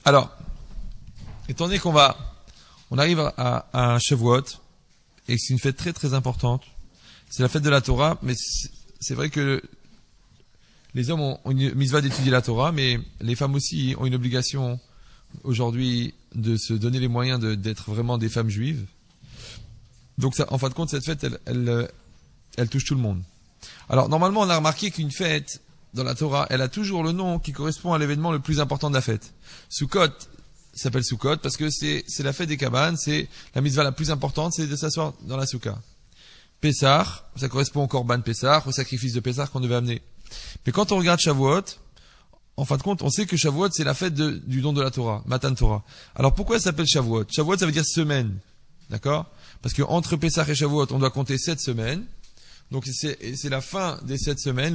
Alors, étant donné on arrive à Shavuot, et c'est une fête très très importante. C'est la fête de la Torah, mais c'est vrai que les hommes ont une mitzvah d'étudier la Torah, mais les femmes aussi ont une obligation aujourd'hui de se donner les moyens d'être vraiment des femmes juives. Donc ça, en fin de compte, cette fête, elle touche tout le monde. Alors normalement, on a remarqué qu'une fête dans la Torah, elle a toujours le nom qui correspond à l'événement le plus important de la fête. Sukkot s'appelle Sukkot parce que c'est la fête des cabanes, c'est la mitzvah la plus importante, c'est de s'asseoir dans la soukha. Pessah, ça correspond au Korban Pessah, au sacrifice de Pessah qu'on devait amener. Mais quand on regarde Shavuot, en fin de compte, on sait que Shavuot, c'est la fête du don de la Torah, Matan Torah. Alors pourquoi ça s'appelle Shavuot? Shavuot, ça veut dire semaine. D'accord? Parce que entre Pessah et Shavuot, on doit compter 7 semaines. Donc c'est la fin des 7 semaines, le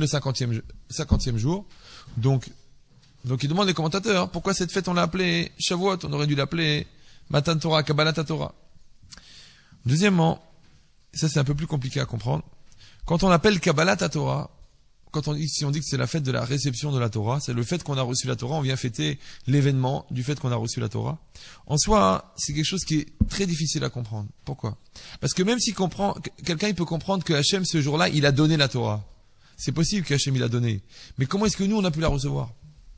50e jour. Donc ils demandent les commentateurs, hein, pourquoi cette fête on l'a appelée Shavuot? On aurait dû l'appeler Matan Torah, Kabbalat Torah. Deuxièmement, ça c'est un peu plus compliqué à comprendre. Quand on appelle Kabbalat Torah, si on dit que c'est la fête de la réception de la Torah, c'est le fait qu'on a reçu la Torah, on vient fêter l'événement du fait qu'on a reçu la Torah. En soi, c'est quelque chose qui est très difficile à comprendre. Pourquoi? Parce que même si quelqu'un il peut comprendre que Hachem ce jour-là, il a donné la Torah. C'est possible qu'Hachem il a donné. Mais comment est-ce que nous on a pu la recevoir?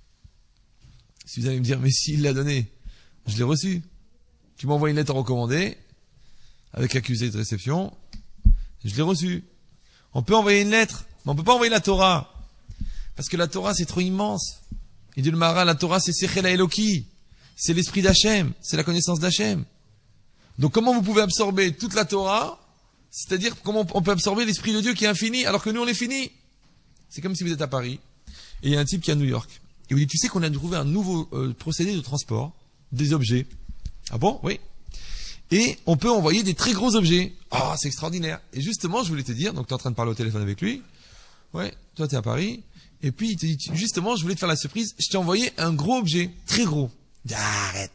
Si vous allez me dire, mais s'il l'a donné, je l'ai reçu. Tu m'envoies une lettre recommandée, avec accusé de réception, je l'ai reçu. On peut envoyer une lettre, mais on peut pas envoyer la Torah. Parce que la Torah, c'est trop immense. Il dit le Maharal, la Torah, c'est Sechel HaEloki. C'est l'esprit d'Hachem. C'est la connaissance d'Hachem. Donc comment vous pouvez absorber toute la Torah? C'est-à-dire, comment on peut absorber l'esprit de Dieu qui est infini, alors que nous, on est fini? C'est comme si vous êtes à Paris, et il y a un type qui est à New York. Et vous dit, tu sais qu'on a trouvé un nouveau procédé de transport des objets. Ah bon? Oui. Et on peut envoyer des très gros objets. Ah, c'est extraordinaire. Et justement, je voulais te dire, donc tu es en train de parler au téléphone avec lui. Ouais, toi tu es à Paris. Et puis il te dit, justement, je voulais te faire la surprise, je t'ai envoyé un gros objet, très gros. Il dit, arrête.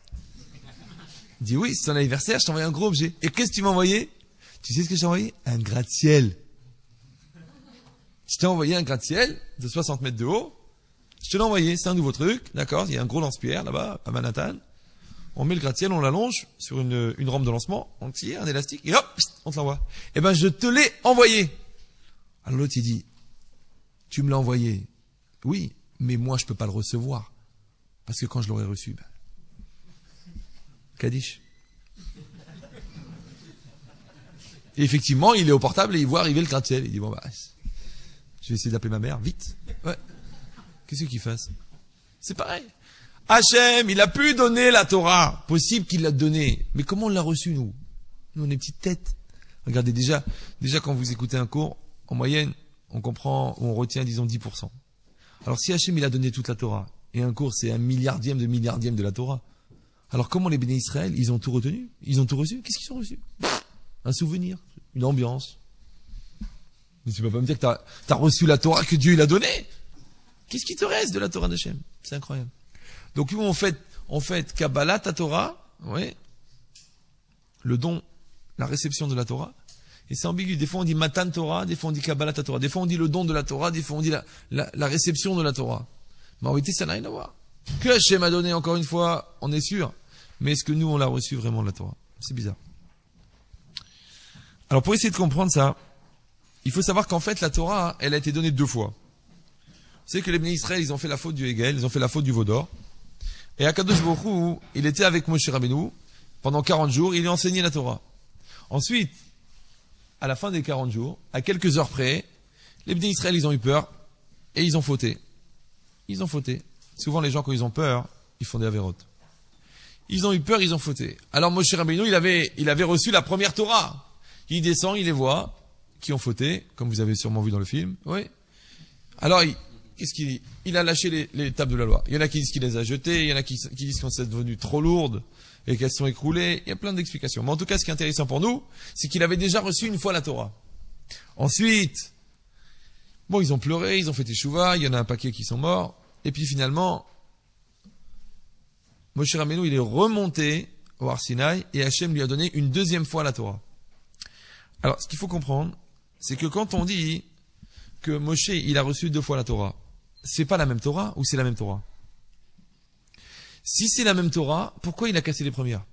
Il dit, oui, c'est ton anniversaire, je t'ai envoyé un gros objet. Et qu'est-ce que tu m'as envoyé? Tu sais ce que je t'ai envoyé? Un gratte-ciel. Je t'ai envoyé un gratte-ciel de 60 mètres de haut. Je te l'ai envoyé, c'est un nouveau truc, d'accord? Il y a un gros lance-pierre là-bas, à Manhattan. On met le gratte-ciel, on l'allonge sur une rampe de lancement, on tire un élastique, et hop, on te l'envoie. Eh ben, je te l'ai envoyé. Alors l'autre, il dit, tu me l'as envoyé. Oui, mais moi, je peux pas le recevoir. Parce que quand je l'aurai reçu, Kaddish. Et effectivement, il est au portable et il voit arriver le gratte-ciel. Il dit, bon, je vais essayer d'appeler ma mère, vite. Ouais. Qu'est-ce qu'il fasse? C'est pareil. Hachem, il a pu donner la Torah. Possible qu'il l'a donnée. Mais comment on l'a reçue, nous? Nous, on est petites têtes. Regardez, déjà, quand vous écoutez un cours, en moyenne, on comprend, on retient, disons, 10%. Alors, si Hachem, il a donné toute la Torah, et un cours, c'est 1/1000 de la Torah. Alors, comment les béné Israël, ils ont tout retenu? Ils ont tout reçu? Qu'est-ce qu'ils ont reçu? Un souvenir, une ambiance. Mais tu vas pas me dire que t'as reçu la Torah que Dieu, il a donnée? Qu'est-ce qui te reste de la Torah d'Hachem? C'est incroyable. Donc nous, on fait Kabbalat Torah, ouais, le don, la réception de la Torah, et c'est ambigu. Des fois on dit Matan Torah, des fois on dit Kabbalat Torah, des fois on dit le don de la Torah, des fois on dit la réception de la Torah. Mais en réalité, ça n'a rien à voir. Que Hachem a donné, encore une fois, on est sûr, mais est-ce que nous, on l'a reçu vraiment, la Torah? C'est bizarre. Alors pour essayer de comprendre ça, il faut savoir qu'en fait, la Torah, elle a été donnée 2 fois. Vous savez que les béné Israël, ils ont fait la faute du Hegel, ils ont fait la faute du veau d'or. Et Akadosh Baruch Hu, il était avec Moshe Rabbeinu pendant 40 jours, il lui a enseigné la Torah. Ensuite, à la fin des 40 jours, à quelques heures près, les béné Israël, ils ont eu peur et ils ont fauté. Ils ont fauté. Souvent, les gens, quand ils ont peur, ils font des avérotes. Ils ont eu peur, ils ont fauté. Alors Moshe Rabbeinu, il avait reçu la première Torah. Il descend, il les voit, qui ont fauté, comme vous avez sûrement vu dans le film. Oui. Alors, qu'est-ce qu'il dit? Il a lâché les tables de la loi. Il y en a qui disent qu'il les a jetées, il y en a qui disent qu'elles sont devenues trop lourdes et qu'elles sont écroulées. Il y a plein d'explications. Mais en tout cas, ce qui est intéressant pour nous, c'est qu'il avait déjà reçu une fois la Torah. Ensuite, bon, ils ont pleuré, ils ont fait teshuva, il y en a un paquet qui sont morts. Et puis finalement, Moshe Rabbeinu, il est remonté au Har Sinaï et Hachem lui a donné une 2e fois la Torah. Alors, ce qu'il faut comprendre, c'est que quand on dit que Moshe, il a reçu 2 fois la Torah, c'est pas la même Torah ou c'est la même Torah? Si c'est la même Torah, pourquoi il a cassé les premières?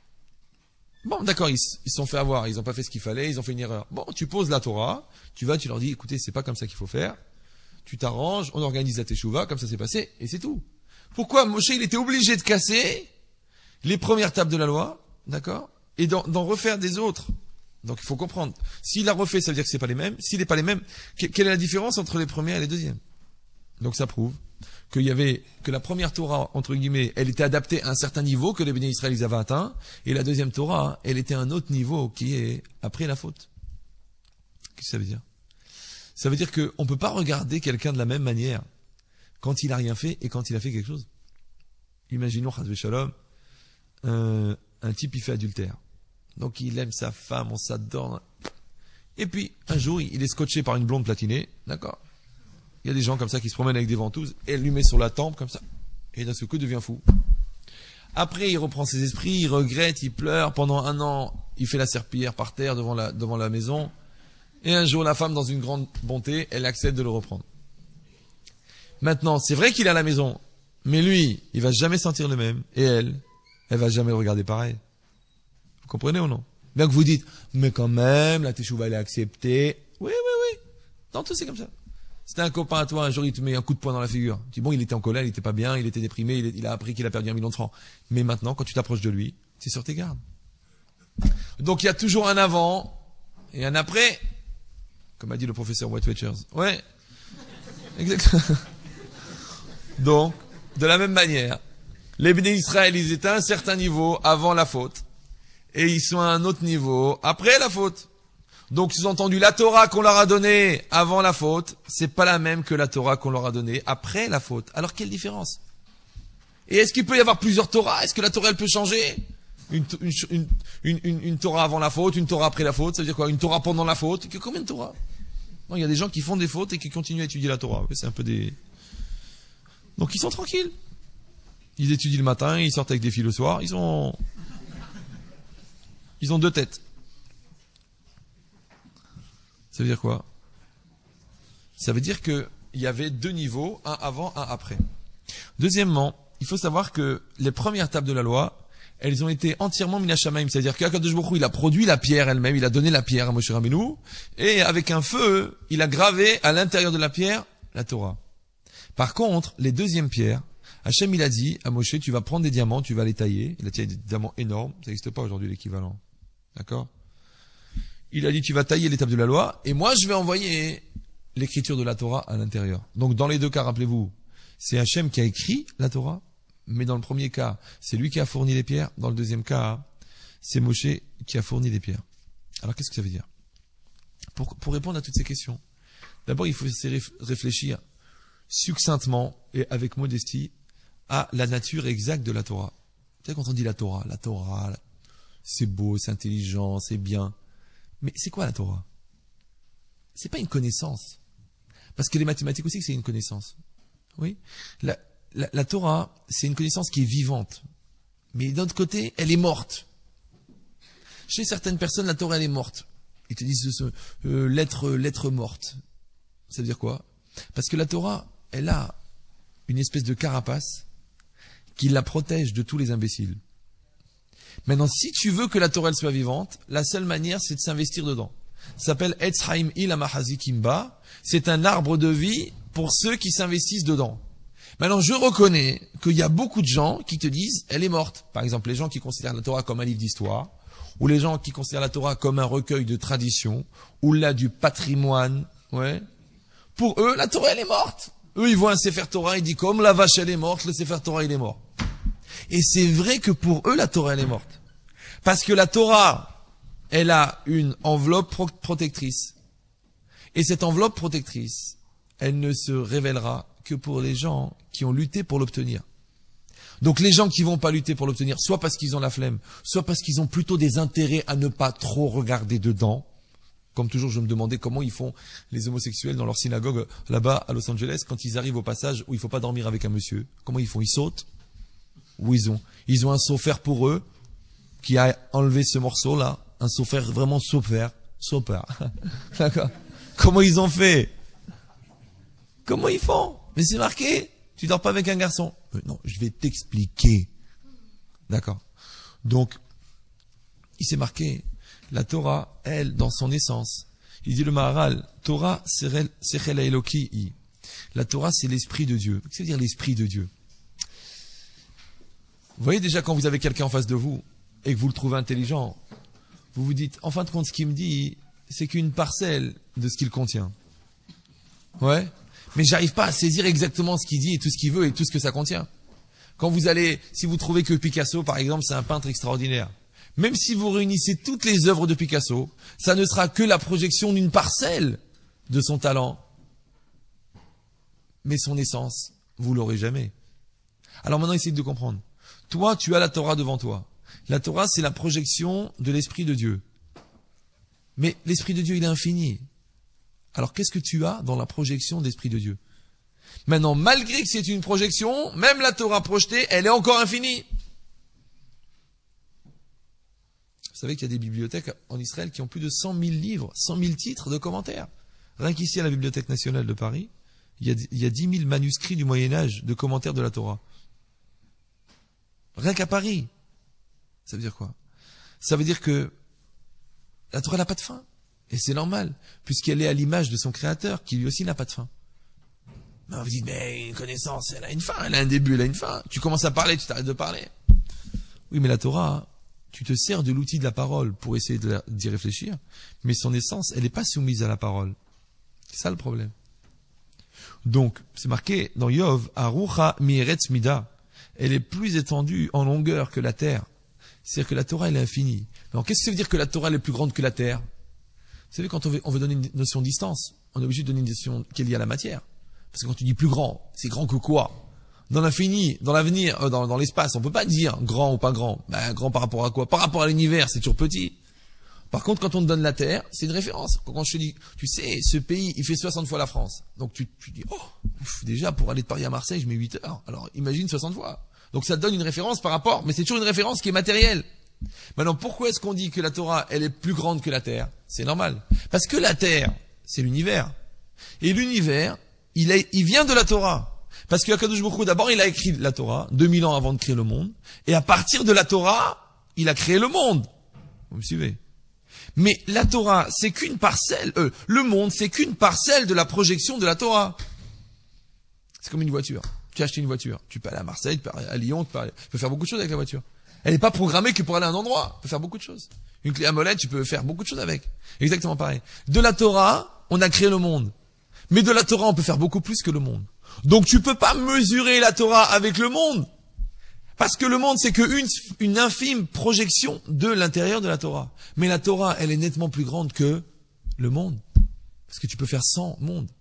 Bon, d'accord, ils se sont fait avoir, ils n'ont pas fait ce qu'il fallait, ils ont fait une erreur. Bon, tu poses la Torah, tu leur dis, écoutez, c'est pas comme ça qu'il faut faire. Tu t'arranges, on organise la Teshuvah, comme ça s'est passé, et c'est tout. Pourquoi Moshe, il était obligé de casser les premières tables de la loi, d'accord, et d'en refaire des autres. Donc il faut comprendre. S'il a refait, ça veut dire que c'est pas les mêmes. S'il n'est pas les mêmes, quelle est la différence entre les premières et les deuxièmes? Donc ça prouve que la première Torah, entre guillemets, elle était adaptée à un certain niveau que les béné Israël ils avaient atteint, et la deuxième Torah, elle était à un autre niveau qui est après la faute. Qu'est-ce que ça veut dire? Ça veut dire qu'on ne peut pas regarder quelqu'un de la même manière quand il a rien fait et quand il a fait quelque chose. Imaginons, Chas v'Shalom, un type il fait adultère. Donc il aime sa femme, on s'adore. Et puis, un jour, il est scotché par une blonde platinée, d'accord? Il y a des gens comme ça qui se promènent avec des ventouses, et elle lui met sur la tempe comme ça. Et d'un seul coup, il devient fou. Après, il reprend ses esprits, il regrette, il pleure. Pendant 1 an, il fait la serpillière par terre devant la maison. Et un jour, la femme, dans une grande bonté, elle accepte de le reprendre. Maintenant, c'est vrai qu'il est à la maison, mais lui, il va jamais sentir le même. Et elle va jamais le regarder pareil. Vous comprenez ou non? Bien que vous dites, mais quand même, la Teshuvah, elle est acceptée. Oui. Dans tout, c'est comme ça. C'était un copain à toi, un jour, il te met un coup de poing dans la figure. Tu dis, bon, il était en colère, il était pas bien, il était déprimé, il a appris qu'il a perdu 1 million de francs. Mais maintenant, quand tu t'approches de lui, c'est sur tes gardes. Donc, il y a toujours un avant et un après. Comme a dit le professeur Whitewatchers. Ouais. Exactement. Donc, de la même manière, les béné Israël, ils étaient à un certain niveau avant la faute. Et ils sont à un autre niveau après la faute. Donc, sous-entendu, la Torah qu'on leur a donnée avant la faute, c'est pas la même que la Torah qu'on leur a donnée après la faute. Alors, quelle différence? Et est-ce qu'il peut y avoir plusieurs Torahs? Est-ce que la Torah, elle peut changer? Une Torah avant la faute, une Torah après la faute, ça veut dire quoi? Une Torah pendant la faute? Combien de Torah? Non, il y a des gens qui font des fautes et qui continuent à étudier la Torah. C'est un peu des... Donc, ils sont tranquilles. Ils étudient le matin, ils sortent avec des filles le soir, ils ont 2 têtes. Ça veut dire quoi? Ça veut dire qu'il y avait 2 niveaux, un avant, un après. Deuxièmement, il faut savoir que les premières tables de la loi, elles ont été entièrement minashamaim, c'est-à-dire qu'Akadosh Baruch Hu, il a produit la pierre elle-même, il a donné la pierre à Moshe Rabbeinu, et avec un feu, il a gravé à l'intérieur de la pierre la Torah. Par contre, les deuxièmes pierres, Hachem il a dit à Moshe, tu vas prendre des diamants, tu vas les tailler. Il a taillé des diamants énormes, ça n'existe pas aujourd'hui l'équivalent. D'accord? Il a dit, tu vas tailler les tables de la loi, et moi je vais envoyer l'écriture de la Torah à l'intérieur. Donc dans les 2 cas, rappelez-vous, c'est Hachem qui a écrit la Torah, mais dans le premier cas, c'est lui qui a fourni les pierres. Dans le deuxième cas, c'est Moshe qui a fourni les pierres. Alors qu'est-ce que ça veut dire? Pour répondre à toutes ces questions, d'abord il faut réfléchir succinctement et avec modestie à la nature exacte de la Torah. Tu sais, quand on dit la Torah, c'est beau, c'est intelligent, c'est bien. Mais c'est quoi la Torah? C'est pas une connaissance. Parce que les mathématiques aussi, c'est une connaissance. Oui. La Torah, c'est une connaissance qui est vivante. Mais d'un autre côté, elle est morte. Chez certaines personnes, la Torah, elle est morte. Ils te disent lettre morte. Ça veut dire quoi? Parce que la Torah, elle a une espèce de carapace qui la protège de tous les imbéciles. Maintenant, si tu veux que la Torah elle soit vivante, la seule manière, c'est de s'investir dedans. Ça s'appelle Etz Chaim Il Amahazi Kimba. C'est un arbre de vie pour ceux qui s'investissent dedans. Maintenant, je reconnais qu'il y a beaucoup de gens qui te disent, elle est morte. Par exemple, les gens qui considèrent la Torah comme un livre d'histoire, ou les gens qui considèrent la Torah comme un recueil de traditions, ou là du patrimoine, ouais. Pour eux, la Torah, elle est morte. Eux, ils voient un Sefer Torah, ils disent, comme la vache, elle est morte, le Sefer Torah, il est mort. Et c'est vrai que pour eux, la Torah, elle est morte. Parce que la Torah, elle a une enveloppe protectrice. Et cette enveloppe protectrice, elle ne se révélera que pour les gens qui ont lutté pour l'obtenir. Donc les gens qui vont pas lutter pour l'obtenir, soit parce qu'ils ont la flemme, soit parce qu'ils ont plutôt des intérêts à ne pas trop regarder dedans. Comme toujours, je me demandais comment ils font les homosexuels dans leur synagogue là-bas à Los Angeles quand ils arrivent au passage où il faut pas dormir avec un monsieur. Comment ils font? Ils sautent? Ou ils ont un sophère pour eux qui a enlevé ce morceau-là, un sophère vraiment sophère. D'accord? Comment ils ont fait? Comment ils font? Mais c'est marqué. Tu dors pas avec un garçon. Non, je vais t'expliquer. D'accord. Donc, il s'est marqué, la Torah, elle, dans son essence. Il dit le Maharal, Torah, sechel Eloki. La Torah, c'est l'esprit de Dieu. Qu'est-ce que ça veut dire l'esprit de Dieu? Vous voyez déjà quand vous avez quelqu'un en face de vous et que vous le trouvez intelligent, vous vous dites, en fin de compte, ce qu'il me dit, c'est qu'une parcelle de ce qu'il contient. Ouais. Mais j'arrive pas à saisir exactement ce qu'il dit et tout ce qu'il veut et tout ce que ça contient. Quand vous allez, si vous trouvez que Picasso, par exemple, c'est un peintre extraordinaire, même si vous réunissez toutes les œuvres de Picasso, ça ne sera que la projection d'une parcelle de son talent. Mais son essence, vous l'aurez jamais. Alors maintenant, essayez de comprendre. Toi, tu as la Torah devant toi. La Torah, c'est la projection de l'Esprit de Dieu. Mais l'Esprit de Dieu, il est infini. Alors, qu'est-ce que tu as dans la projection de l'Esprit de Dieu? Maintenant, malgré que c'est une projection, même la Torah projetée, elle est encore infinie. Vous savez qu'il y a des bibliothèques en Israël qui ont plus de 100 000 livres, 100 000 titres de commentaires. Rien qu'ici, à la Bibliothèque nationale de Paris, il y a 10 000 manuscrits du Moyen-Âge de commentaires de la Torah. Rien qu'à Paris. Ça veut dire quoi? Ça veut dire que la Torah n'a pas de fin. Et c'est normal, puisqu'elle est à l'image de son Créateur, qui lui aussi n'a pas de fin. Mais on vous dit, mais une connaissance, elle a une fin, elle a un début, elle a une fin. Tu commences à parler, tu t'arrêtes de parler. Oui, mais la Torah, tu te sers de l'outil de la parole pour essayer d'y réfléchir, mais son essence, elle n'est pas soumise à la parole. C'est ça le problème. Donc, c'est marqué dans Yov, Arucha mi'eretz mida. Elle est plus étendue en longueur que la terre. C'est-à-dire que la Torah, elle est infinie. Alors, qu'est-ce que ça veut dire que la Torah, elle est plus grande que la terre? Vous savez, quand on veut donner une notion de distance, on est obligé de donner une notion qui est liée à la matière. Parce que quand tu dis plus grand, c'est grand que quoi? Dans l'infini, dans l'avenir, dans l'espace, on peut pas dire grand ou pas grand. Ben, grand par rapport à quoi? Par rapport à l'univers, c'est toujours petit. Par contre, quand on te donne la Terre, c'est une référence. Quand je te dis, tu sais, ce pays, il fait 60 fois la France. Donc tu dis, déjà, pour aller de Paris à Marseille, je mets 8 heures. Alors, imagine 60 fois. Donc ça te donne une référence par rapport, mais c'est toujours une référence qui est matérielle. Maintenant, pourquoi est-ce qu'on dit que la Torah, elle est plus grande que la Terre? C'est normal. Parce que la Terre, c'est l'univers. Et l'univers, il vient de la Torah. Parce que Akadosh Baruch Hu, d'abord, il a écrit la Torah, 2000 ans avant de créer le monde. Et à partir de la Torah, il a créé le monde. Vous me suivez? Mais la Torah, c'est qu'une parcelle. Le monde, c'est qu'une parcelle de la projection de la Torah. C'est comme une voiture. Tu as acheté une voiture. Tu peux aller à Marseille, tu peux aller à Lyon, tu peux faire beaucoup de choses avec la voiture. Elle n'est pas programmée que pour aller à un endroit. Tu peux faire beaucoup de choses. Une clé à molette, tu peux faire beaucoup de choses avec. Exactement pareil. De la Torah, on a créé le monde. Mais de la Torah, on peut faire beaucoup plus que le monde. Donc tu peux pas mesurer la Torah avec le monde. Parce que le monde, c'est une infime projection de l'intérieur de la Torah. Mais la Torah, elle est nettement plus grande que le monde. Parce que tu peux faire 100 mondes.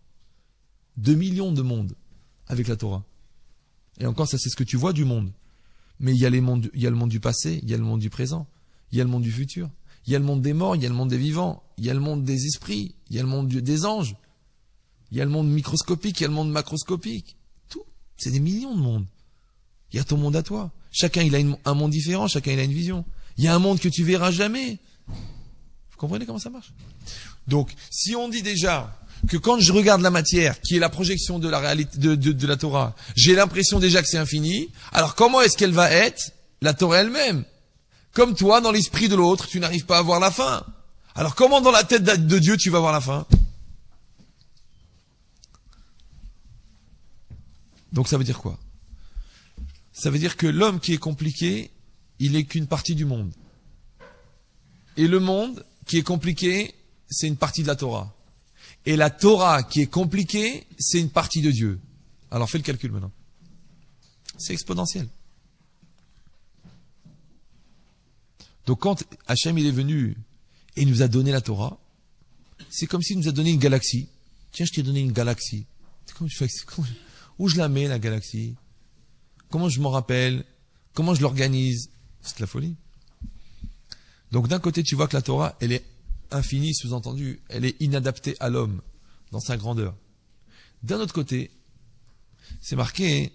2 millions de mondes avec la Torah. Et encore, ça, c'est ce que tu vois du monde. Mais il y a le monde du passé, il y a le monde du présent, il y a le monde du futur, il y a le monde des morts, il y a le monde des vivants, il y a le monde des esprits, il y a le monde des anges, il y a le monde microscopique, il y a le monde macroscopique. Tout. C'est des millions de mondes. Il y a ton monde à toi. Chacun, il a un monde différent, chacun, il a une vision. Il y a un monde que tu verras jamais. Vous comprenez comment ça marche? Donc, si on dit déjà que quand je regarde la matière, qui est la projection de la réalité, de la Torah, j'ai l'impression déjà que c'est infini, alors comment est-ce qu'elle va être, la Torah elle-même? Comme toi, dans l'esprit de l'autre, tu n'arrives pas à voir la fin. Alors comment dans la tête de Dieu, tu vas voir la fin? Donc ça veut dire quoi? Ça veut dire que l'homme qui est compliqué, il est qu'une partie du monde. Et le monde qui est compliqué, c'est une partie de la Torah. Et la Torah qui est compliquée, c'est une partie de Dieu. Alors fais le calcul maintenant. C'est exponentiel. Donc quand Hachem il est venu et il nous a donné la Torah, c'est comme s'il nous a donné une galaxie. Tiens, je t'ai donné une galaxie. Où je la mets, la galaxie? Comment je m'en rappelle? Comment je l'organise? C'est de la folie. Donc d'un côté, tu vois que la Torah, elle est infinie, sous-entendu, elle est inadaptée à l'homme, dans sa grandeur. D'un autre côté, c'est marqué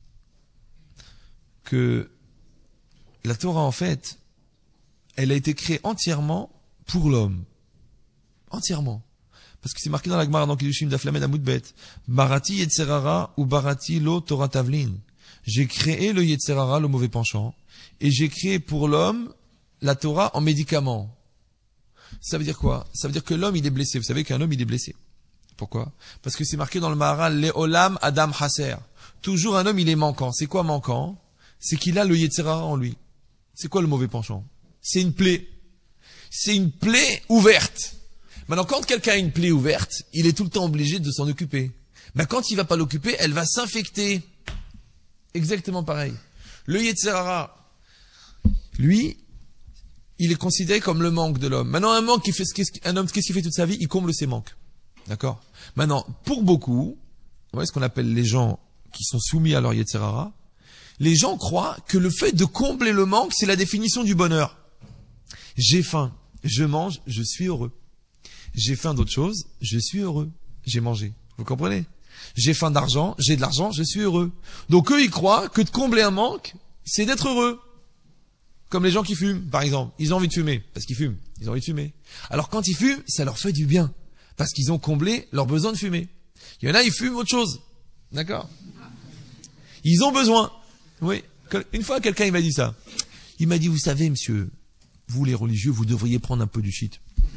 que la Torah, en fait, elle a été créée entièrement pour l'homme. Entièrement. Parce que c'est marqué dans la Gemara, dans Kiddushin d'Aflamed Amoudbet. Barati Yetzerara ou Barati lo Torah Tavlin. J'ai créé le Yetzerara, le mauvais penchant, et j'ai créé pour l'homme la Torah en médicament. Ça veut dire quoi? Ça veut dire que l'homme il est blessé. Vous savez qu'un homme il est blessé. Pourquoi? Parce que c'est marqué dans le Maharal, Le'olam Adam Chaser. Toujours un homme il est manquant. C'est quoi manquant? C'est qu'il a le Yetzerara en lui. C'est quoi le mauvais penchant? C'est une plaie. C'est une plaie ouverte. Maintenant, quand quelqu'un a une plaie ouverte, il est tout le temps obligé de s'en occuper. Mais quand il va pas l'occuper, elle va s'infecter. Exactement pareil. Le Yetzerara, lui, il est considéré comme le manque de l'homme. Maintenant, un homme, qu'est-ce qu'il fait toute sa vie? Il comble ses manques. D'accord? Maintenant, pour beaucoup, vous voyez ce qu'on appelle les gens qui sont soumis à leur Yetzerara, les gens croient que le fait de combler le manque, c'est la définition du bonheur. J'ai faim, je mange, je suis heureux. J'ai faim d'autre chose, je suis heureux. J'ai mangé. Vous comprenez? J'ai faim d'argent, j'ai de l'argent, je suis heureux. Donc eux, ils croient que de combler un manque, c'est d'être heureux. Comme les gens qui fument, par exemple. Ils ont envie de fumer, parce qu'ils fument. Ils ont envie de fumer. Alors quand ils fument, ça leur fait du bien. Parce qu'ils ont comblé leur besoin de fumer. Il y en a, ils fument autre chose. D'accord? Ils ont besoin. Oui. Une fois, quelqu'un, il m'a dit ça. Il m'a dit, vous savez, monsieur, vous les religieux, vous devriez prendre un peu du shit.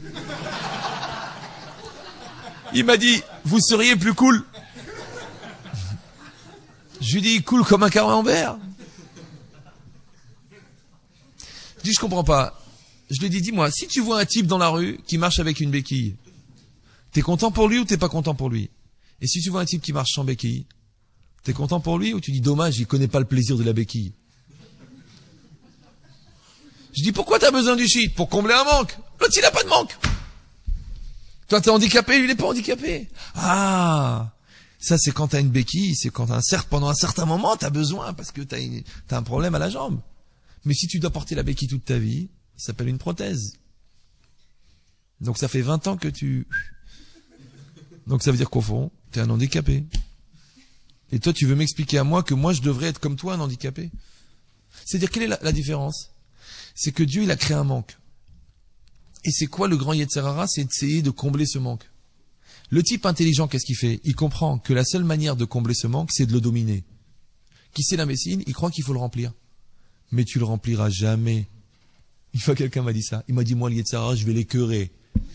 Il m'a dit, vous seriez plus cool. Je lui dis, cool comme un camembert. Je dis, je comprends pas. Je lui dis, dis-moi, si tu vois un type dans la rue qui marche avec une béquille, t'es content pour lui ou t'es pas content pour lui? Et si tu vois un type qui marche sans béquille, t'es content pour lui ou tu dis, dommage, il connaît pas le plaisir de la béquille? Je dis, pourquoi t'as besoin du shit? Pour combler un manque. L'autre, il a pas de manque. Toi, t'es handicapé, lui, il est pas handicapé. Ah, ça, c'est quand t'as une béquille, c'est quand pendant un certain moment, t'as besoin, parce que t'as un problème à la jambe. Mais si tu dois porter la béquille toute ta vie, ça s'appelle une prothèse. Donc ça fait 20 ans que Donc ça veut dire qu'au fond, t'es un handicapé. Et toi, tu veux m'expliquer à moi que moi, je devrais être comme toi, un handicapé? C'est-à-dire, quelle est la différence? C'est que Dieu, il a créé un manque. Et c'est quoi le grand Yetzerara? C'est d'essayer de combler ce manque. Le type intelligent, qu'est-ce qu'il fait? Il comprend que la seule manière de combler ce manque, c'est de le dominer. Qui sait l'imbécile? Il croit qu'il faut le remplir. Mais tu le rempliras jamais. Une fois, quelqu'un m'a dit ça. Il m'a dit, moi, le Yetzerara, je vais l'écœurer.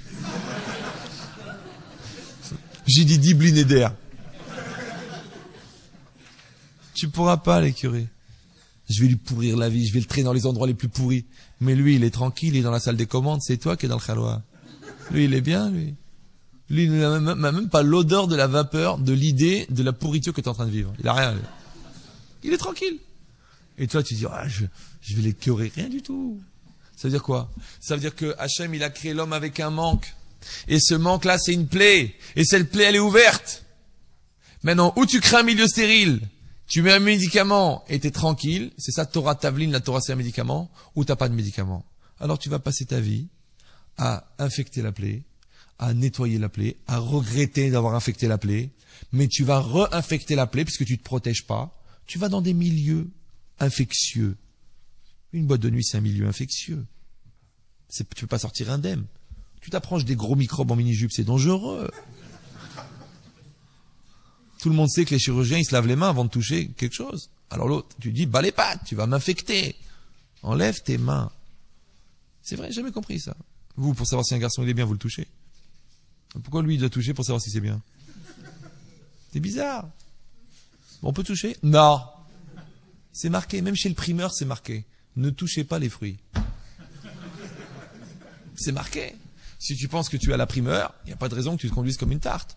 J'ai dit, dis Blinéder. Tu pourras pas l'écœurer. Je vais lui pourrir la vie, je vais le traîner dans les endroits les plus pourris. Mais lui, il est tranquille, il est dans la salle des commandes, c'est toi qui es dans le chaloua. Lui, il est bien, lui. Lui, il n'a même pas l'odeur de la vapeur, de l'idée, de la pourriture que tu es en train de vivre. Il a rien. Lui. Il est tranquille. Et toi, tu dis, ah, je vais l'écœurer. Rien du tout. Ça veut dire quoi? Ça veut dire que Hachem, il a créé l'homme avec un manque. Et ce manque-là, c'est une plaie. Et cette plaie, elle est ouverte. Maintenant, où tu crées un milieu stérile, tu mets un médicament et t'es tranquille, c'est ça Torah Tavlin, la Torah c'est un médicament, ou t'as pas de médicament. Alors tu vas passer ta vie à infecter la plaie, à nettoyer la plaie, à regretter d'avoir infecté la plaie, mais tu vas re-infecter la plaie puisque tu te protèges pas. Tu vas dans des milieux infectieux. Une boîte de nuit, c'est un milieu infectieux. Tu peux pas sortir indemne. Tu t'approches des gros microbes en mini-jupe, c'est dangereux. Tout le monde sait que les chirurgiens, ils se lavent les mains avant de toucher quelque chose. Alors l'autre, tu dis, bats les pattes, tu vas m'infecter. Enlève tes mains. C'est vrai, j'ai jamais compris ça. Vous, pour savoir si un garçon il est bien, vous le touchez. Pourquoi lui, il doit toucher pour savoir si c'est bien? C'est bizarre. On peut toucher? Non. C'est marqué, même chez le primeur, c'est marqué. Ne touchez pas les fruits. C'est marqué. Si tu penses que tu as la primeur, il n'y a pas de raison que tu te conduises comme une tarte.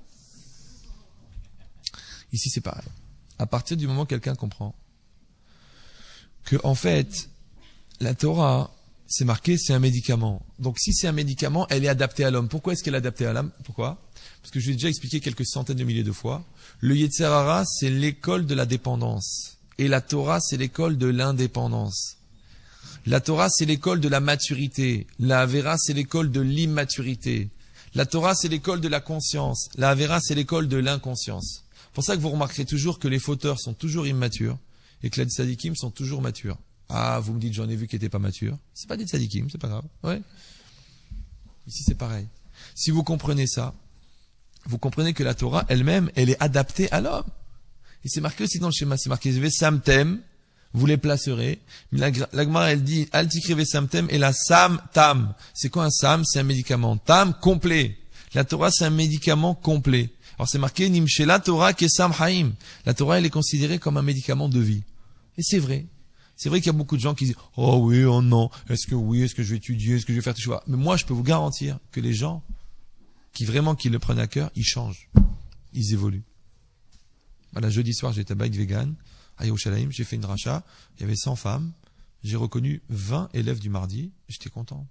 Ici, c'est pareil. À partir du moment où quelqu'un comprend que, en fait, la Torah, c'est marqué, c'est un médicament. Donc, si c'est un médicament, elle est adaptée à l'homme. Pourquoi est-ce qu'elle est adaptée à l'homme? Pourquoi? Parce que je l'ai déjà expliqué quelques centaines de milliers de fois. Le Yetzerara, c'est l'école de la dépendance. Et la Torah, c'est l'école de l'indépendance. La Torah, c'est l'école de la maturité. La Avera, c'est l'école de l'immaturité. La Torah, c'est l'école de la conscience. La Avera, c'est l'école de l'inconscience. C'est pour ça que vous remarquerez toujours que les fauteurs sont toujours immatures et que les tzadikim sont toujours matures. Ah, vous me dites, j'en ai vu qui n'étaient pas matures. C'est pas des tzadikim, c'est pas grave. Ouais. Ici, c'est pareil. Si vous comprenez ça, vous comprenez que la Torah elle-même, elle est adaptée à l'homme. Et c'est marqué aussi dans le schéma, c'est marqué Samtem, vous les placerez. Mais la Gemara, elle dit Altikrive Samtem et la Sam Tam. C'est quoi un Sam? C'est un médicament. Tam, complet. La Torah, c'est un médicament complet. Alors c'est marqué Nimshela Torah Kesam Haim. La Torah, elle est considérée comme un médicament de vie. Et c'est vrai. C'est vrai qu'il y a beaucoup de gens qui disent oh oui, oh non, est-ce que je vais étudier, est-ce que je vais faire tout ça? Mais moi, je peux vous garantir que les gens qui le prennent à cœur, ils changent. Ils évoluent. Voilà, jeudi soir, j'étais à Beit Vegan, à Yerushalayim, j'ai fait une dracha, il y avait 100 femmes, j'ai reconnu 20 élèves du mardi, j'étais content.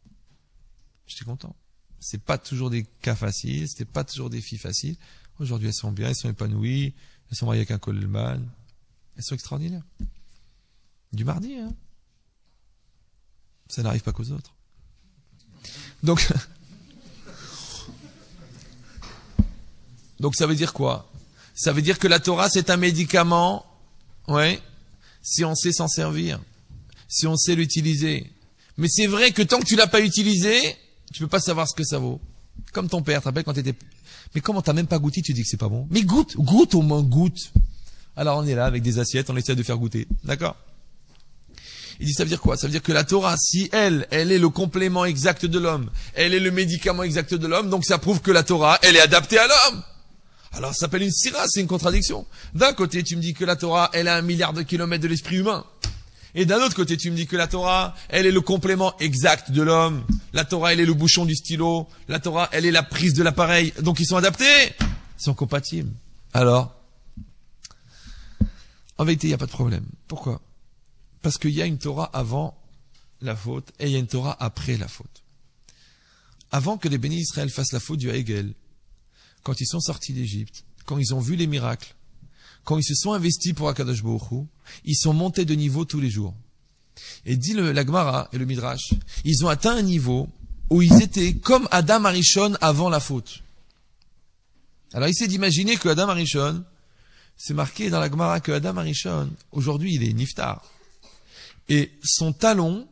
C'est pas toujours des cas faciles, c'était pas toujours des filles faciles. Aujourd'hui, elles sont bien, elles sont épanouies, elles sont mariées avec un Kollelman, elles sont extraordinaires. Du mardi, hein. Ça n'arrive pas qu'aux autres. Donc ça veut dire quoi? Ça veut dire que la Torah, c'est un médicament, ouais, si on sait s'en servir, si on sait l'utiliser. Mais c'est vrai que tant que tu l'as pas utilisé, tu peux pas savoir ce que ça vaut. Comme ton père, tu te rappelles quand t'étais... Mais comment t'as même pas goûté, tu dis que c'est pas bon? Mais goûte au moins, goûte. Alors on est là avec des assiettes, on essaie de faire goûter. D'accord? Il dit ça veut dire quoi? Ça veut dire que la Torah, si elle est le complément exact de l'homme, elle est le médicament exact de l'homme, donc ça prouve que la Torah, elle est adaptée à l'homme. Alors ça s'appelle une sira, c'est une contradiction. D'un côté, tu me dis que la Torah, elle a 1 milliard de kilomètres de l'esprit humain. Et d'un autre côté, tu me dis que la Torah, elle est le complément exact de l'homme. La Torah, elle est le bouchon du stylo. La Torah, elle est la prise de l'appareil. Donc ils sont adaptés. Ils sont compatibles. Alors, en vérité, il n'y a pas de problème. Pourquoi? Parce qu'il y a une Torah avant la faute et il y a une Torah après la faute. Avant que les bénis Israël fassent la faute du Hegel, quand ils sont sortis d'Égypte, quand ils ont vu les miracles, quand ils se sont investis pour Akadosh Baruch Hu, ils sont montés de niveau tous les jours. Et dit la Gemara et le Midrash, ils ont atteint un niveau où ils étaient comme Adam Arishon avant la faute. Alors essayez d'imaginer que Adam Arishon, c'est marqué dans la Gemara que Adam Arishon, aujourd'hui il est niftar. Et son talon,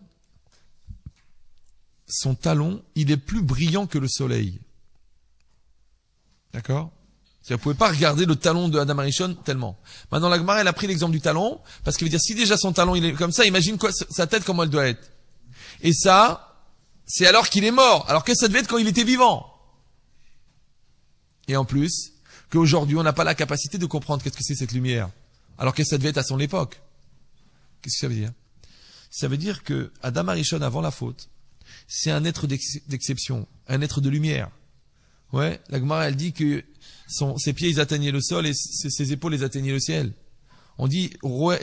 il est plus brillant que le soleil. D'accord? Vous ne pouvez pas regarder le talon de Adam Arishon tellement. Maintenant, la Gemara, elle a pris l'exemple du talon, parce qu'elle veut dire, si déjà son talon, il est comme ça, imagine quoi, sa tête, comment elle doit être. Et ça, c'est alors qu'il est mort. Alors que ça devait être quand il était vivant. Et en plus, qu'aujourd'hui, on n'a pas la capacité de comprendre qu'est-ce que c'est cette lumière. Alors que ça devait être à son époque. Qu'est-ce que ça veut dire? Ça veut dire que Adam Arishon, avant la faute, c'est un être d'exception, un être de lumière. Ouais, la Gemara, elle dit que ses pieds, ils atteignaient le sol et ses épaules, ils atteignaient le ciel. On dit,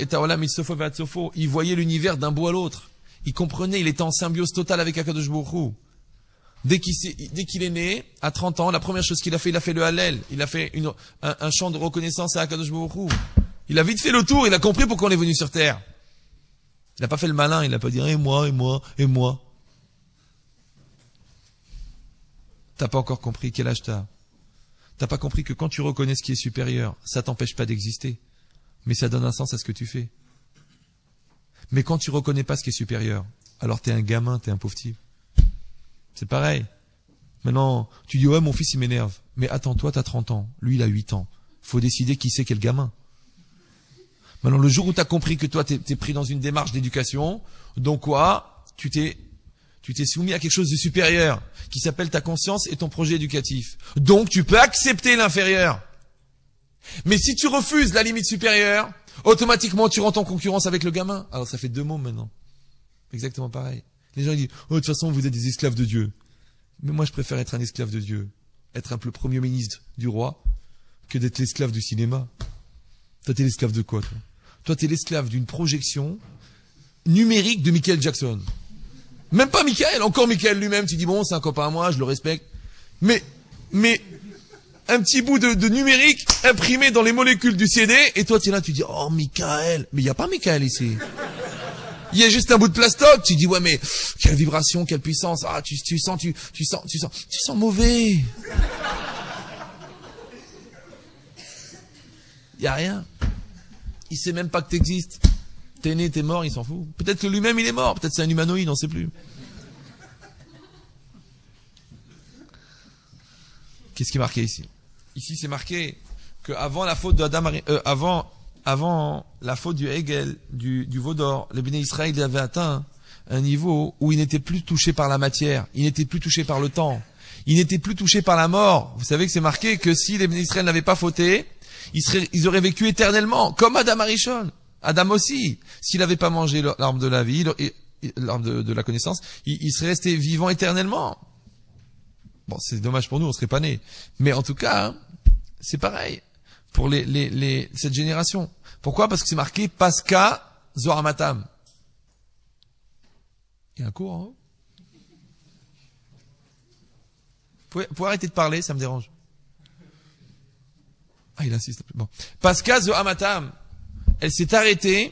il voyait l'univers d'un bout à l'autre. Il comprenait, il était en symbiose totale avec Akadosh Baruch Hu. Dès qu'il est né, à 30 ans, la première chose qu'il a fait, il a fait le Hallel. Il a fait un chant de reconnaissance à Akadosh Baruch Hu. Il a vite fait le tour, il a compris pourquoi on est venu sur terre. Il n'a pas fait le malin, il n'a pas dit, et moi. T'as pas encore compris quel âge t'as. T'as pas compris que quand tu reconnais ce qui est supérieur, ça t'empêche pas d'exister. Mais ça donne un sens à ce que tu fais. Mais quand tu reconnais pas ce qui est supérieur, alors t'es un gamin, t'es un pauvre type. C'est pareil. Maintenant, tu dis, ouais, mon fils, il m'énerve. Mais attends, toi, t'as 30 ans. Lui, il a 8 ans. Faut décider qui c'est quel gamin. Maintenant, le jour où t'as compris que toi, t'es pris dans une démarche d'éducation, donc quoi? Tu t'es soumis à quelque chose de supérieur, qui s'appelle ta conscience et ton projet éducatif. Donc, tu peux accepter l'inférieur. Mais si tu refuses la limite supérieure, automatiquement, tu rentres en concurrence avec le gamin. Alors, ça fait 2 mots maintenant. Exactement pareil. Les gens ils disent, oh, de toute façon, vous êtes des esclaves de Dieu. Mais moi, je préfère être un esclave de Dieu, être un peu le premier ministre du roi, que d'être l'esclave du cinéma. Toi, t'es l'esclave de quoi, toi? Toi, t'es l'esclave d'une projection numérique de Michael Jackson. Même pas Michael, encore Michael lui-même, tu dis bon, c'est un copain à moi, je le respecte. Mais, un petit bout de numérique imprimé dans les molécules du CD, et toi tu es là, tu dis oh Michael, mais il n'y a pas Michael ici. Il y a juste un bout de plastoc, tu dis ouais mais quelle vibration, quelle puissance, ah tu sens mauvais. Il y a rien. Il sait même pas que t'existes. T'es né, t'es mort, il s'en fout. Peut-être que lui-même il est mort, peut-être c'est un humanoïde, on sait plus. Qu'est-ce qui est marqué ici? ici c'est marqué que avant la faute de avant la faute du Hegel, du veau d'or, les Béné Israël ils avaient atteint un niveau où ils n'étaient plus touchés par la matière, ils n'étaient plus touchés par le temps, ils n'étaient plus touchés par la mort. Vous savez que c'est marqué que si les Béné Israël n'avaient pas fauté, ils auraient vécu éternellement, comme Adam Arishon. Adam aussi, s'il n'avait pas mangé l'arbre de la vie, l'arbre de la connaissance, il serait resté vivant éternellement. Bon, c'est dommage pour nous, on serait pas nés. Mais en tout cas, hein, c'est pareil pour cette génération. Pourquoi? Parce que c'est marqué Pascha Zohamatam. Il y a un cours en haut. Vous pouvez arrêter de parler, ça me dérange. Ah, il insiste. Bon. Pascha Zohamatam. Elle s'est arrêtée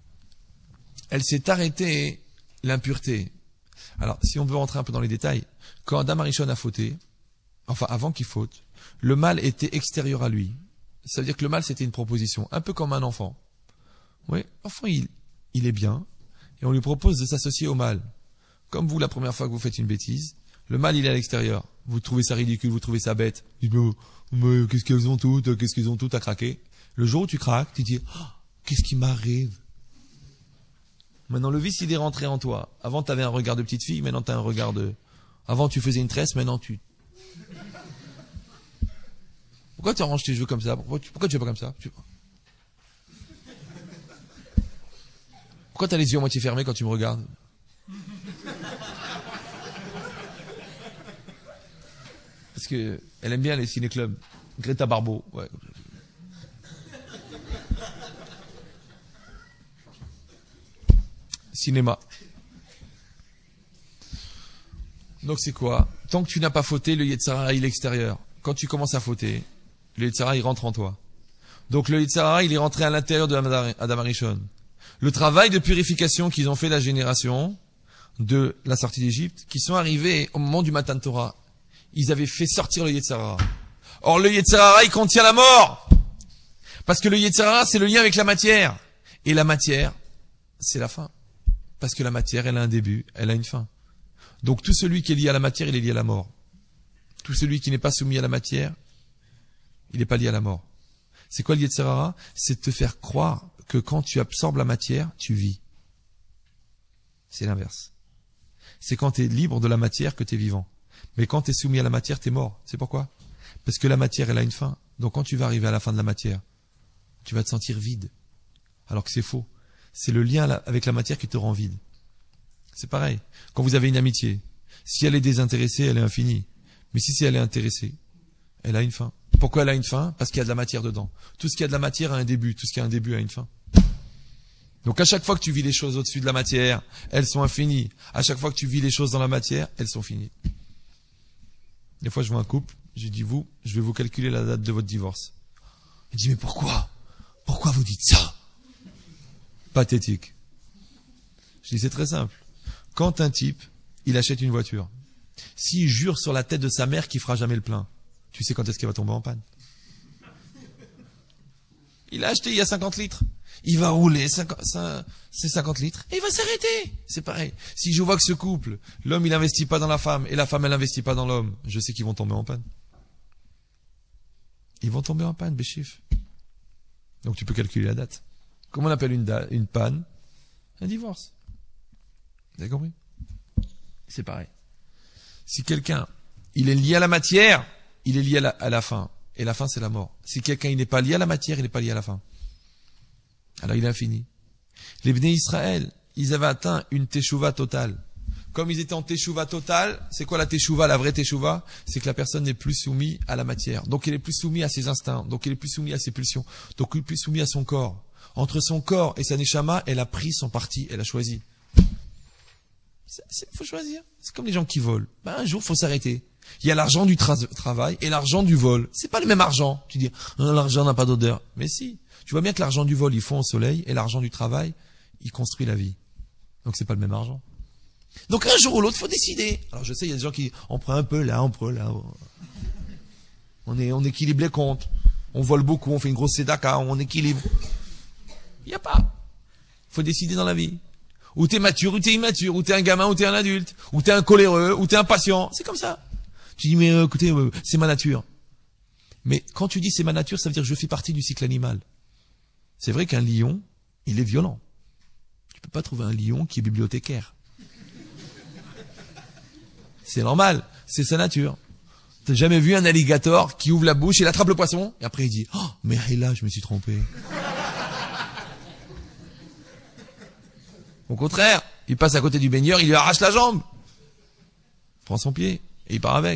l'impureté. Alors, si on veut rentrer un peu dans les détails, quand Adam Arishon a fauté, enfin avant qu'il faute, le mal était extérieur à lui. Ça veut dire que le mal c'était une proposition, un peu comme un enfant. Oui, l'enfant il est bien, et on lui propose de s'associer au mal. Comme vous, la première fois que vous faites une bêtise, le mal il est à l'extérieur. Vous trouvez ça ridicule, vous trouvez ça bête. Vous dites, mais qu'est-ce qu'elles ont toutes à craquer. Le jour où tu craques, tu dis, oh, qu'est-ce qui m'arrive? Maintenant, le vice, il est rentré en toi. Avant, tu avais un regard de petite fille, maintenant, tu as un regard de... Avant, tu faisais une tresse, maintenant, tu... Pourquoi tu arranges tes cheveux comme ça? Pourquoi tu fais pas comme ça? Pourquoi tu as les yeux à moitié fermés quand tu me regardes? Parce que elle aime bien les ciné-clubs. Greta Barbeau, ouais. Cinéma. Donc c'est quoi? Tant que tu n'as pas fauté, le Yetzirah il est extérieur. Quand tu commences à fauter, le Yetzirah il rentre en toi. Donc le Yetzirah il est rentré à l'intérieur de Adam Arishon. Le travail de purification qu'ils ont fait la génération de la sortie d'Égypte, qui sont arrivés au moment du Matan Torah, ils avaient fait sortir le Yetzirah. Or le Yetzirah il contient la mort. Parce que le Yetzirah c'est le lien avec la matière. Et la matière, c'est la fin. Parce que la matière, elle a un début, elle a une fin. Donc tout celui qui est lié à la matière, il est lié à la mort. Tout celui qui n'est pas soumis à la matière, il n'est pas lié à la mort. C'est quoi le Yetzirah? C'est de te faire croire que quand tu absorbes la matière, tu vis. C'est l'inverse. C'est quand tu es libre de la matière que tu es vivant. Mais quand tu es soumis à la matière, tu es mort. C'est pourquoi? Parce que la matière, elle a une fin. Donc quand tu vas arriver à la fin de la matière, tu vas te sentir vide. Alors que c'est faux. C'est le lien avec la matière qui te rend vide. C'est pareil. Quand vous avez une amitié, si elle est désintéressée, elle est infinie. Mais si elle est intéressée, elle a une fin. Pourquoi elle a une fin? Parce qu'il y a de la matière dedans. Tout ce qui a de la matière a un début. Tout ce qui a un début a une fin. Donc à chaque fois que tu vis les choses au-dessus de la matière, elles sont infinies. À chaque fois que tu vis les choses dans la matière, elles sont finies. Des fois, je vois un couple, je dis je vais vous calculer la date de votre divorce. Il dit, mais pourquoi? Pourquoi vous dites ça? Pathétique. Je dis, c'est très simple. Quand un type, il achète une voiture, s'il jure sur la tête de sa mère qu'il fera jamais le plein, tu sais quand est-ce qu'elle va tomber en panne? Il a acheté il y a 50 litres. Il va rouler ces 50 litres et il va s'arrêter. C'est pareil. Si je vois que ce couple, l'homme il investit pas dans la femme et la femme elle investit pas dans l'homme, je sais qu'ils vont tomber en panne. Ils vont tomber en panne, béchif. Donc tu peux calculer la date. Comment on appelle une panne? Un divorce. Vous avez compris? C'est pareil. Si quelqu'un, il est lié à la matière, il est lié à la fin. Et la fin, c'est la mort. Si quelqu'un, il n'est pas lié à la matière, il n'est pas lié à la fin. Alors il est infini. Les Bnei Israël, ils avaient atteint une teshuva totale. Comme ils étaient en teshuva totale, c'est quoi la teshuva? La vraie teshuva, c'est que la personne n'est plus soumise à la matière. Donc il est plus soumis à ses instincts. Donc il est plus soumis à ses pulsions. Donc il est plus soumis à son corps. Entre son corps et sa neshama, elle a pris son parti, elle a choisi. Faut choisir. C'est comme les gens qui volent. Un jour, faut s'arrêter. Il y a l'argent du travail et l'argent du vol. C'est pas le même argent. Tu dis, l'argent n'a pas d'odeur. Mais si. Tu vois bien que l'argent du vol, il fond au soleil et l'argent du travail, il construit la vie. Donc c'est pas le même argent. Donc un jour ou l'autre, faut décider. Alors je sais, il y a des gens qui, on prend un peu là, on prend là. On équilibre les comptes. On vole beaucoup, on fait une grosse sédaka, on équilibre. Il n'y a pas. Faut décider dans la vie. Ou t'es mature, ou t'es immature, ou t'es un gamin, ou t'es un adulte, ou t'es un coléreux, ou t'es un patient. C'est comme ça. Tu dis, mais écoutez, c'est ma nature. Mais quand tu dis c'est ma nature, ça veut dire que je fais partie du cycle animal. C'est vrai qu'un lion, il est violent. Tu peux pas trouver un lion qui est bibliothécaire. C'est normal, c'est sa nature. T'as jamais vu un alligator qui ouvre la bouche, il attrape le poisson, et après il dit « Oh, mais là, je me suis trompé. » Au contraire, il passe à côté du baigneur, il lui arrache la jambe. Il prend son pied, et il part avec.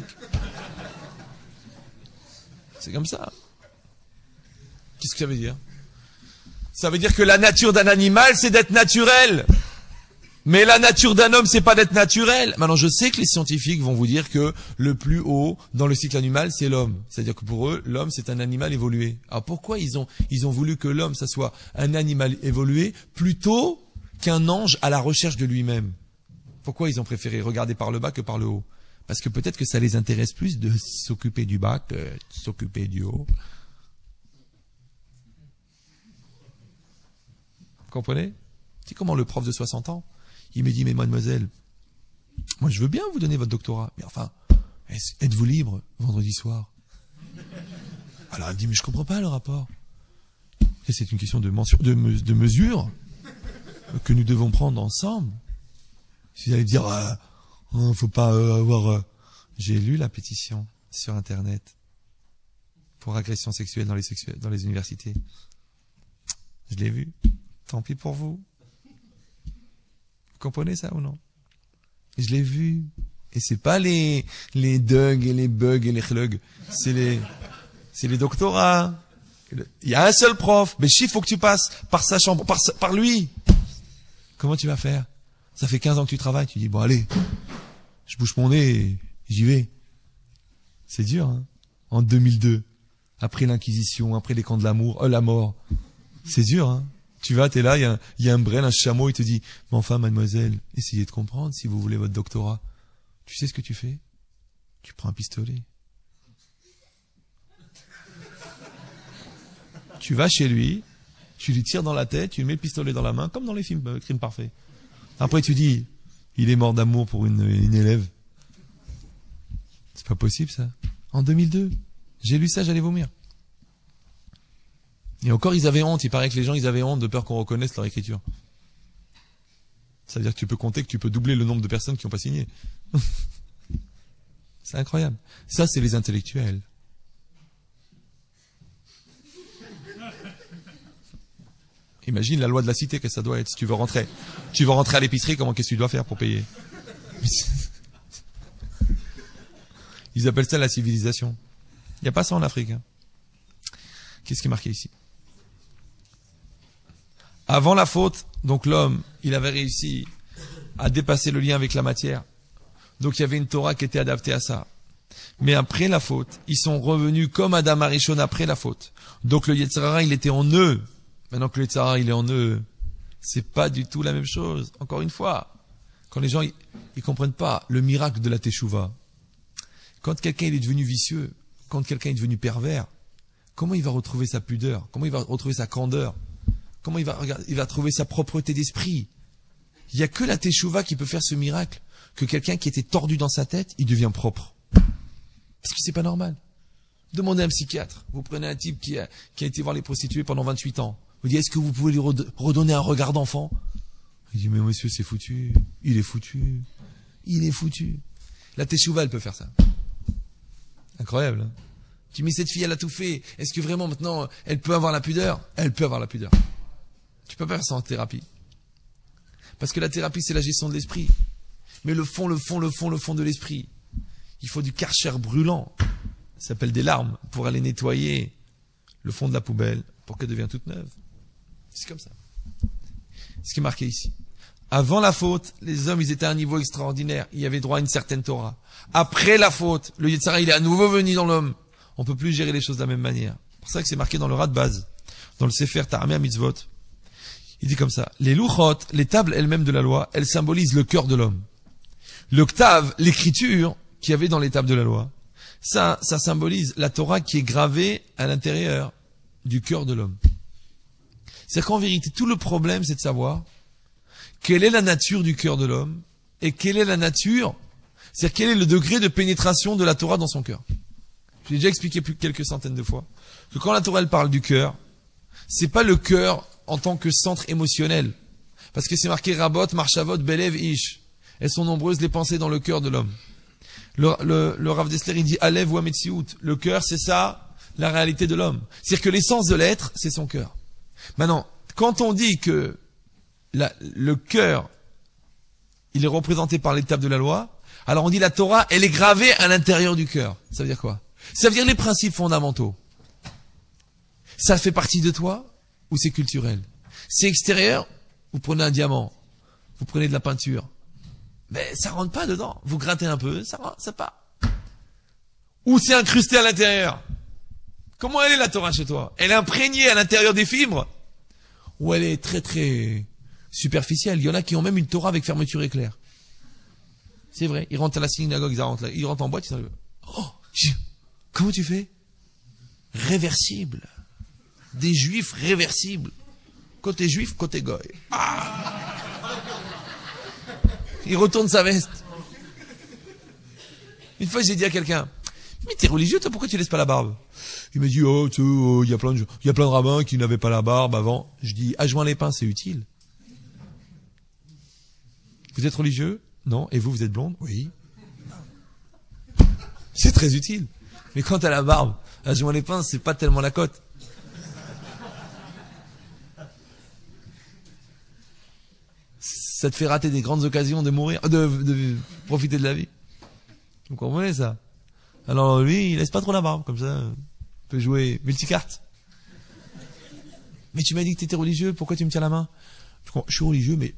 C'est comme ça. Qu'est-ce que ça veut dire? Ça veut dire que la nature d'un animal, c'est d'être naturel. Mais la nature d'un homme, c'est pas d'être naturel. Maintenant, je sais que les scientifiques vont vous dire que le plus haut dans le cycle animal, c'est l'homme. C'est-à-dire que pour eux, l'homme, c'est un animal évolué. Alors pourquoi ils ont voulu que l'homme, ça soit un animal évolué plutôt qu'un ange à la recherche de lui-même? Pourquoi ils ont préféré regarder par le bas que par le haut? Parce que peut-être que ça les intéresse plus de s'occuper du bas que de s'occuper du haut. Vous comprenez? C'est comment le prof de 60 ans, il me dit, mais mademoiselle, moi je veux bien vous donner votre doctorat, mais enfin, êtes-vous libre vendredi soir? Alors elle dit, mais je comprends pas le rapport. Et c'est une question de mesure que nous devons prendre ensemble. Si vous allez dire, faut pas avoir... J'ai lu la pétition sur Internet pour agression sexuelle dans les universités. Je l'ai vu. Tant pis pour vous. Vous comprenez ça ou non? Je l'ai vu. Et c'est pas les Doug et les Bug et les Chlug. C'est les doctorats. Il y a un seul prof. Mais il faut que tu passes par sa chambre, par lui. Comment tu vas faire? Ça fait 15 ans que tu travailles. Tu dis, bon, allez, je bouge mon nez et j'y vais. C'est dur, hein? En 2002. Après l'Inquisition, après les camps de l'amour, la mort. C'est dur, hein? Tu vas, t'es là, il y a un brel, un chameau, il te dit, mais enfin, mademoiselle, essayez de comprendre si vous voulez votre doctorat. Tu sais ce que tu fais? Tu prends un pistolet. Tu vas chez lui, tu lui tires dans la tête, tu lui mets le pistolet dans la main, comme dans les films Crime Parfait. Après, tu dis, il est mort d'amour pour une élève. C'est pas possible, ça. En 2002. J'ai lu ça, j'allais vomir. Et encore, ils avaient honte. Il paraît que les gens, ils avaient honte de peur qu'on reconnaisse leur écriture. Ça veut dire que tu peux compter, que tu peux doubler le nombre de personnes qui n'ont pas signé. C'est incroyable. Ça, c'est les intellectuels. Imagine la loi de la cité que ça doit être. Si tu veux rentrer à l'épicerie, qu'est-ce que tu dois faire pour payer? Ils appellent ça la civilisation. Il n'y a pas ça en Afrique. Hein. Qu'est-ce qui est marqué ici? Avant la faute, donc l'homme, il avait réussi à dépasser le lien avec la matière. Donc il y avait une Torah qui était adaptée à ça. Mais après la faute, ils sont revenus comme Adam Arishon après la faute. Donc le Yetzer Hara, il était en eux. Maintenant que le Yetzer Hara, il est en eux, c'est pas du tout la même chose. Encore une fois, quand les gens ils comprennent pas le miracle de la Teshuvah, quand quelqu'un il est devenu vicieux, quand quelqu'un est devenu pervers, comment il va retrouver sa pudeur? Comment il va retrouver sa candeur? Comment il va trouver sa propreté d'esprit? Il y a que la Teshuvah qui peut faire ce miracle, que quelqu'un qui était tordu dans sa tête, il devient propre. Parce que c'est pas normal. Demandez à un psychiatre. Vous prenez un type qui a été voir les prostituées pendant 28 ans. Vous dites, est-ce que vous pouvez lui redonner un regard d'enfant? Il dit, mais monsieur, c'est foutu. Il est foutu. Il est foutu. La Teshuvah, elle peut faire ça. Incroyable, hein? Tu dis, mais cette fille, elle a tout fait. Est-ce que vraiment maintenant, elle peut avoir la pudeur? Elle peut avoir la pudeur. Tu peux pas faire ça en thérapie. Parce que la thérapie, c'est la gestion de l'esprit. Mais le fond de l'esprit, il faut du karcher brûlant. Ça s'appelle des larmes pour aller nettoyer le fond de la poubelle pour qu'elle devienne toute neuve. C'est comme ça. Ce qui est marqué ici. Avant la faute, les hommes, ils étaient à un niveau extraordinaire. Ils avaient droit à une certaine Torah. Après la faute, le Yetzer Hara, il est à nouveau venu dans l'homme. On peut plus gérer les choses de la même manière. C'est pour ça que c'est marqué dans le rat de base, dans le Sefer Ta'amei HaMitzvot. Il dit comme ça, les louchot, les tables elles-mêmes de la loi, elles symbolisent le cœur de l'homme. Le ktav, l'écriture qu'il y avait dans les tables de la loi, ça symbolise la Torah qui est gravée à l'intérieur du cœur de l'homme. C'est-à-dire qu'en vérité, tout le problème, c'est de savoir quelle est la nature du cœur de l'homme et quelle est la nature, c'est-à-dire quel est le degré de pénétration de la Torah dans son cœur. J'ai déjà expliqué plus de quelques centaines de fois que quand la Torah elle parle du cœur, c'est pas le cœur en tant que centre émotionnel. Parce que c'est marqué Rabot, Marchavot, Belev, Ish. Elles sont nombreuses les pensées dans le cœur de l'homme. Le Rav Dessler, il dit Alev ou Ametsiout. Le cœur, c'est ça, la réalité de l'homme. C'est-à-dire que l'essence de l'être, c'est son cœur. Maintenant, quand on dit que le cœur, il est représenté par l'étape de la loi, alors on dit la Torah, elle est gravée à l'intérieur du cœur. Ça veut dire quoi? Ça veut dire les principes fondamentaux. Ça fait partie de toi ou c'est culturel? C'est extérieur, vous prenez un diamant, vous prenez de la peinture, mais ça rentre pas dedans. Vous grattez un peu, ça part. Ou c'est incrusté à l'intérieur. Comment elle est la Torah chez toi? Elle est imprégnée à l'intérieur des fibres? Ou elle est très très superficielle? Il y en a qui ont même une Torah avec fermeture éclair. C'est vrai, ils rentrent à la synagogue, ils rentrent en boîte, ils sont... Oh, comment tu fais? Réversible. Des juifs réversibles. Côté juif, côté goy. Ah, il retourne sa veste. Une fois, j'ai dit à quelqu'un, mais t'es religieux, toi, pourquoi tu laisses pas la barbe? Il m'a dit, oh, tu sais, il y a plein de rabbins qui n'avaient pas la barbe avant. Je dis, à joint les pains, c'est utile. Vous êtes religieux? Non. Et vous êtes blonde? Oui. C'est très utile. Mais quand t'as la barbe, à joint les pains, c'est pas tellement la cote. Ça te fait rater des grandes occasions de mourir, de profiter de la vie. Vous comprenez ça? Alors lui, il laisse pas trop la barbe, comme ça, il peut jouer multicarte. Mais tu m'as dit que tu étais religieux, pourquoi tu me tiens la main? Je suis religieux, mais...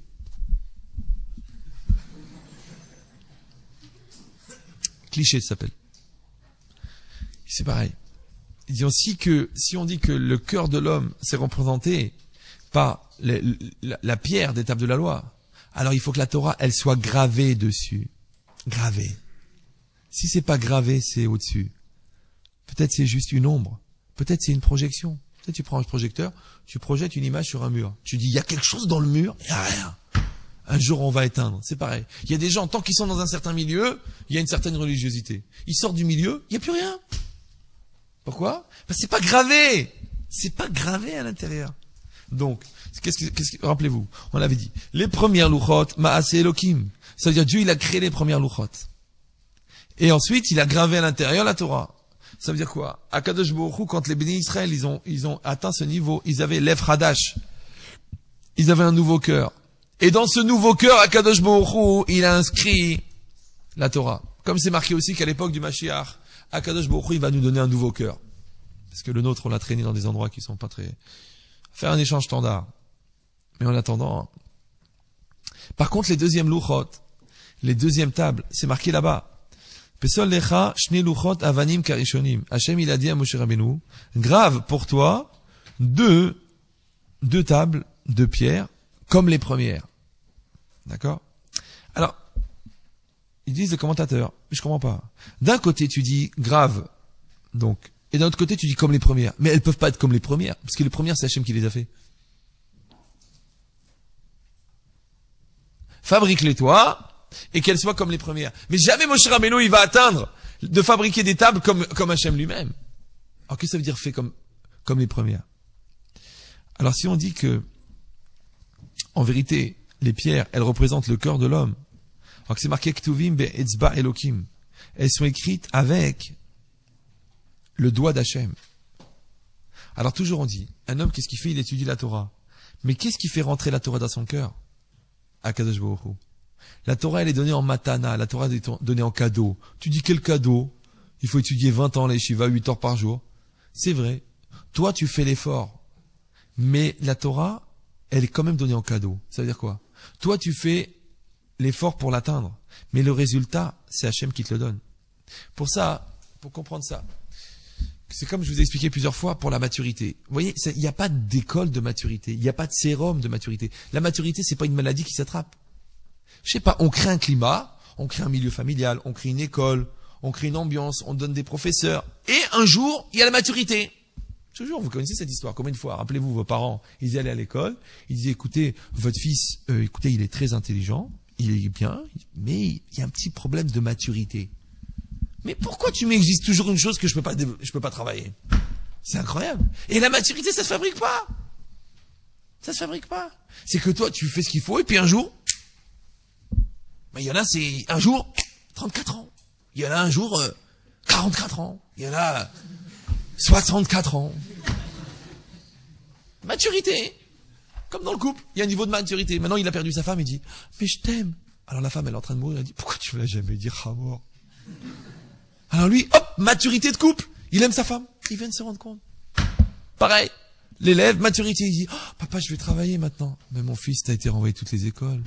Cliché, ça s'appelle. C'est pareil. Il dit aussi que, si on dit que le cœur de l'homme, c'est représenté par la pierre d'étape de la loi, alors il faut que la Torah, elle soit gravée dessus. Gravée. Si c'est pas gravé, c'est au-dessus. Peut-être c'est juste une ombre. Peut-être c'est une projection. Peut-être tu prends un projecteur, tu projettes une image sur un mur. Tu dis, il y a quelque chose dans le mur, il n'y a rien. Un jour, on va éteindre. C'est pareil. Il y a des gens, tant qu'ils sont dans un certain milieu, il y a une certaine religiosité. Ils sortent du milieu, il n'y a plus rien. Pourquoi? Parce que c'est pas gravé. C'est pas gravé à l'intérieur. Donc, rappelez-vous, on l'avait dit. Les premières louchot, Maase Elohim. Ça veut dire Dieu, il a créé les premières louchot. Et ensuite, il a gravé à l'intérieur la Torah. Ça veut dire quoi? À Kadosh Baruch Hu, quand les bénis Israël, ils ont atteint ce niveau, ils avaient l'Ev Hadash. Ils avaient un nouveau cœur. Et dans ce nouveau cœur, à Kadosh Baruch Hu, il a inscrit la Torah. Comme c'est marqué aussi qu'à l'époque du Mashiach, à Kadosh Baruch Hu, il va nous donner un nouveau cœur. Parce que le nôtre, on l'a traîné dans des endroits qui sont pas très... Faire un échange standard. Mais en attendant... Par contre, les deuxièmes louchot, les deuxièmes tables, c'est marqué là-bas. Pesol lecha shne luchot avanim karishonim. Hachem il a dit à Moshe Rabbeinu, grave pour toi deux tables de pierre comme les premières. D'accord? Alors, ils disent les commentateurs, mais je comprends pas. D'un côté tu dis grave, donc, et d'un autre côté tu dis comme les premières. Mais elles peuvent pas être comme les premières, parce que les premières c'est Hachem qui les a fait. Fabrique-les toi, et qu'elles soient comme les premières. Mais jamais Moshe Rabbeinu, il va atteindre de fabriquer des tables comme Hachem lui-même. Alors, qu'est-ce que ça veut dire fait comme les premières? Alors, si on dit que, en vérité, les pierres, elles représentent le cœur de l'homme, alors que c'est marqué Ktuvim be'etzba Elokim, elles sont écrites avec le doigt d'Hachem. Alors, toujours on dit, un homme, qu'est-ce qu'il fait? Il étudie la Torah. Mais qu'est-ce qui fait rentrer la Torah dans son cœur? Akadosh Baruch Hu. La Torah, elle est donnée en matana, la Torah est donnée en cadeau. Tu dis quel cadeau? Il faut étudier 20 ans les Shiva, 8 heures par jour. C'est vrai. Toi, tu fais l'effort. Mais la Torah, elle est quand même donnée en cadeau. Ça veut dire quoi? Toi, tu fais l'effort pour l'atteindre. Mais le résultat, c'est Hachem qui te le donne. Pour ça, pour comprendre ça, c'est comme je vous ai expliqué plusieurs fois pour la maturité. Vous voyez, il n'y a pas d'école de maturité. Il n'y a pas de sérum de maturité. La maturité, c'est pas une maladie qui s'attrape. Je sais pas, on crée un climat, on crée un milieu familial, on crée une école, on crée une ambiance, on donne des professeurs. Et un jour, il y a la maturité. Toujours, vous connaissez cette histoire. Combien de fois? Rappelez-vous, vos parents, ils allaient à l'école, ils disaient, écoutez, votre fils, écoutez, il est très intelligent, il est bien, mais il y a un petit problème de maturité. Mais pourquoi tu m'exiges toujours une chose que je peux pas travailler? C'est incroyable. Et la maturité, ça se fabrique pas. Ça se fabrique pas. C'est que toi, tu fais ce qu'il faut, et puis un jour, il y en a, c'est un jour, 34 ans. Il y en a un jour, 44 ans. Il y en a 64 ans. Maturité. Comme dans le couple, il y a un niveau de maturité. Maintenant, il a perdu sa femme, il dit, mais je t'aime. Alors la femme, elle est en train de mourir, elle dit, pourquoi tu me l'as jamais dit, mort? Alors lui, hop, maturité de couple. Il aime sa femme. Il vient de se rendre compte. Pareil. L'élève, maturité, il dit, oh, papa, je vais travailler maintenant. Mais mon fils, t'as été renvoyé de toutes les écoles.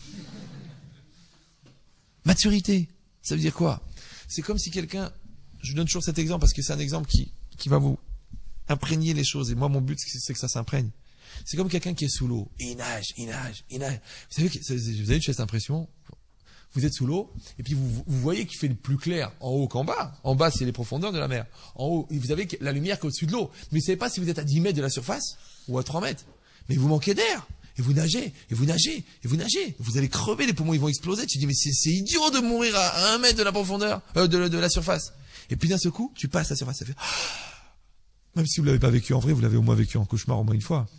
Maturité. Ça veut dire quoi? C'est comme si quelqu'un, je donne toujours cet exemple parce que c'est un exemple qui va vous imprégner les choses. Et moi, mon but, c'est que ça s'imprègne. C'est comme quelqu'un qui est sous l'eau. Et il nage. Vous avez eu cette impression? Vous êtes sous l'eau, et puis vous voyez qu'il fait le plus clair en haut qu'en bas. En bas, c'est les profondeurs de la mer. En haut, vous avez la lumière qui est au-dessus de l'eau. Mais vous savez pas si vous êtes à 10 mètres de la surface ou à 3 mètres. Mais vous manquez d'air. Et vous nagez. Vous allez crever, les poumons, ils vont exploser. Tu dis, mais c'est idiot de mourir à 1 mètre de la profondeur, de la surface. Et puis d'un seul coup, tu passes la surface, ça fait, même si vous l'avez pas vécu en vrai, vous l'avez au moins vécu en cauchemar au moins une fois.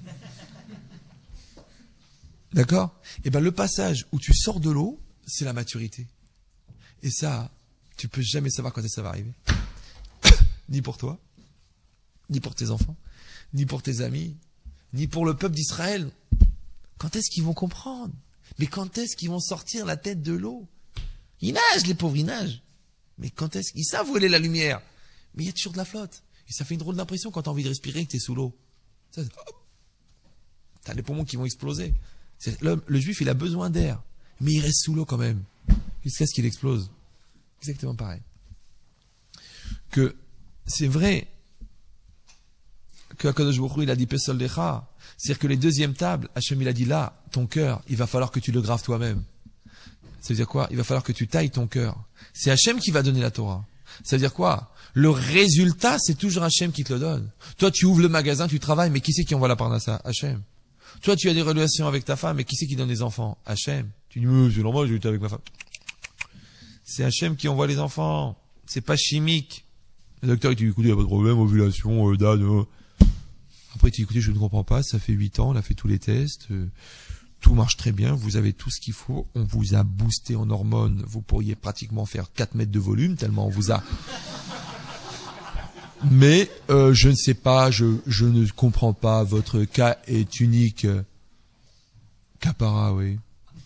D'accord? Et ben, le passage où tu sors de l'eau, c'est la maturité. Et ça, tu peux jamais savoir quand ça va arriver. Ni pour toi, ni pour tes enfants, ni pour tes amis, ni pour le peuple d'Israël. Quand est-ce qu'ils vont comprendre? Mais quand est-ce qu'ils vont sortir la tête de l'eau? Ils nagent, les pauvres, ils nagent. Mais quand est-ce qu'ils savent où est la lumière? Mais il y a toujours de la flotte. Et ça fait une drôle d'impression quand tu as envie de respirer et que tu es sous l'eau. Tu as les poumons qui vont exploser. Le juif, il a besoin d'air. Mais il reste sous l'eau quand même. Jusqu'à ce qu'il explose. Exactement pareil. Que c'est vrai que Akadosh Baruch Hu, il a dit Pesol Lecha. C'est-à-dire que les deuxièmes tables, Hachem, il a dit là, ton cœur, il va falloir que tu le graves toi-même. Ça veut dire quoi? Il va falloir que tu tailles ton cœur. C'est Hachem qui va donner la Torah. Ça veut dire quoi? Le résultat, c'est toujours Hachem qui te le donne. Toi, tu ouvres le magasin, tu travailles, mais qui c'est qui envoie la parnassa? Hachem. Toi, tu as des relations avec ta femme, mais qui c'est qui donne les enfants? Hachem. Tu dis, mais c'est normal, j'ai été avec ma femme. C'est Hachem qui envoie les enfants. C'est pas chimique. Le docteur, il te dit, écoutez, il n'y a pas de problème, ovulation, date. Après, tu dis, écoutez, je ne comprends pas, ça fait 8 ans, on a fait tous les tests, tout marche très bien, vous avez tout ce qu'il faut, on vous a boosté en hormones, vous pourriez pratiquement faire 4 mètres de volume, tellement on vous a... Mais je ne sais pas, je ne comprends pas, votre cas est unique. Capara, oui.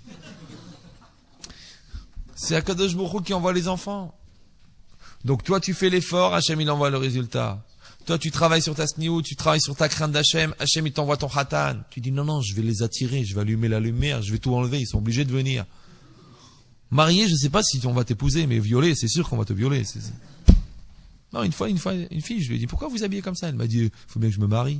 C'est Akadosh Baruch Hu qui envoie les enfants. Donc toi tu fais l'effort, Hachem il envoie le résultat. Toi tu travailles sur ta sniout, tu travailles sur ta crainte d'Hachem, Hachem il t'envoie ton khatan. Tu dis non, je vais les attirer, je vais allumer la lumière, je vais tout enlever, ils sont obligés de venir. Marié, je sais pas si on va t'épouser, mais violer, c'est sûr qu'on va te violer. Non, une fille, je lui ai dit, pourquoi vous habillez comme ça? Elle m'a dit, faut bien que je me marie.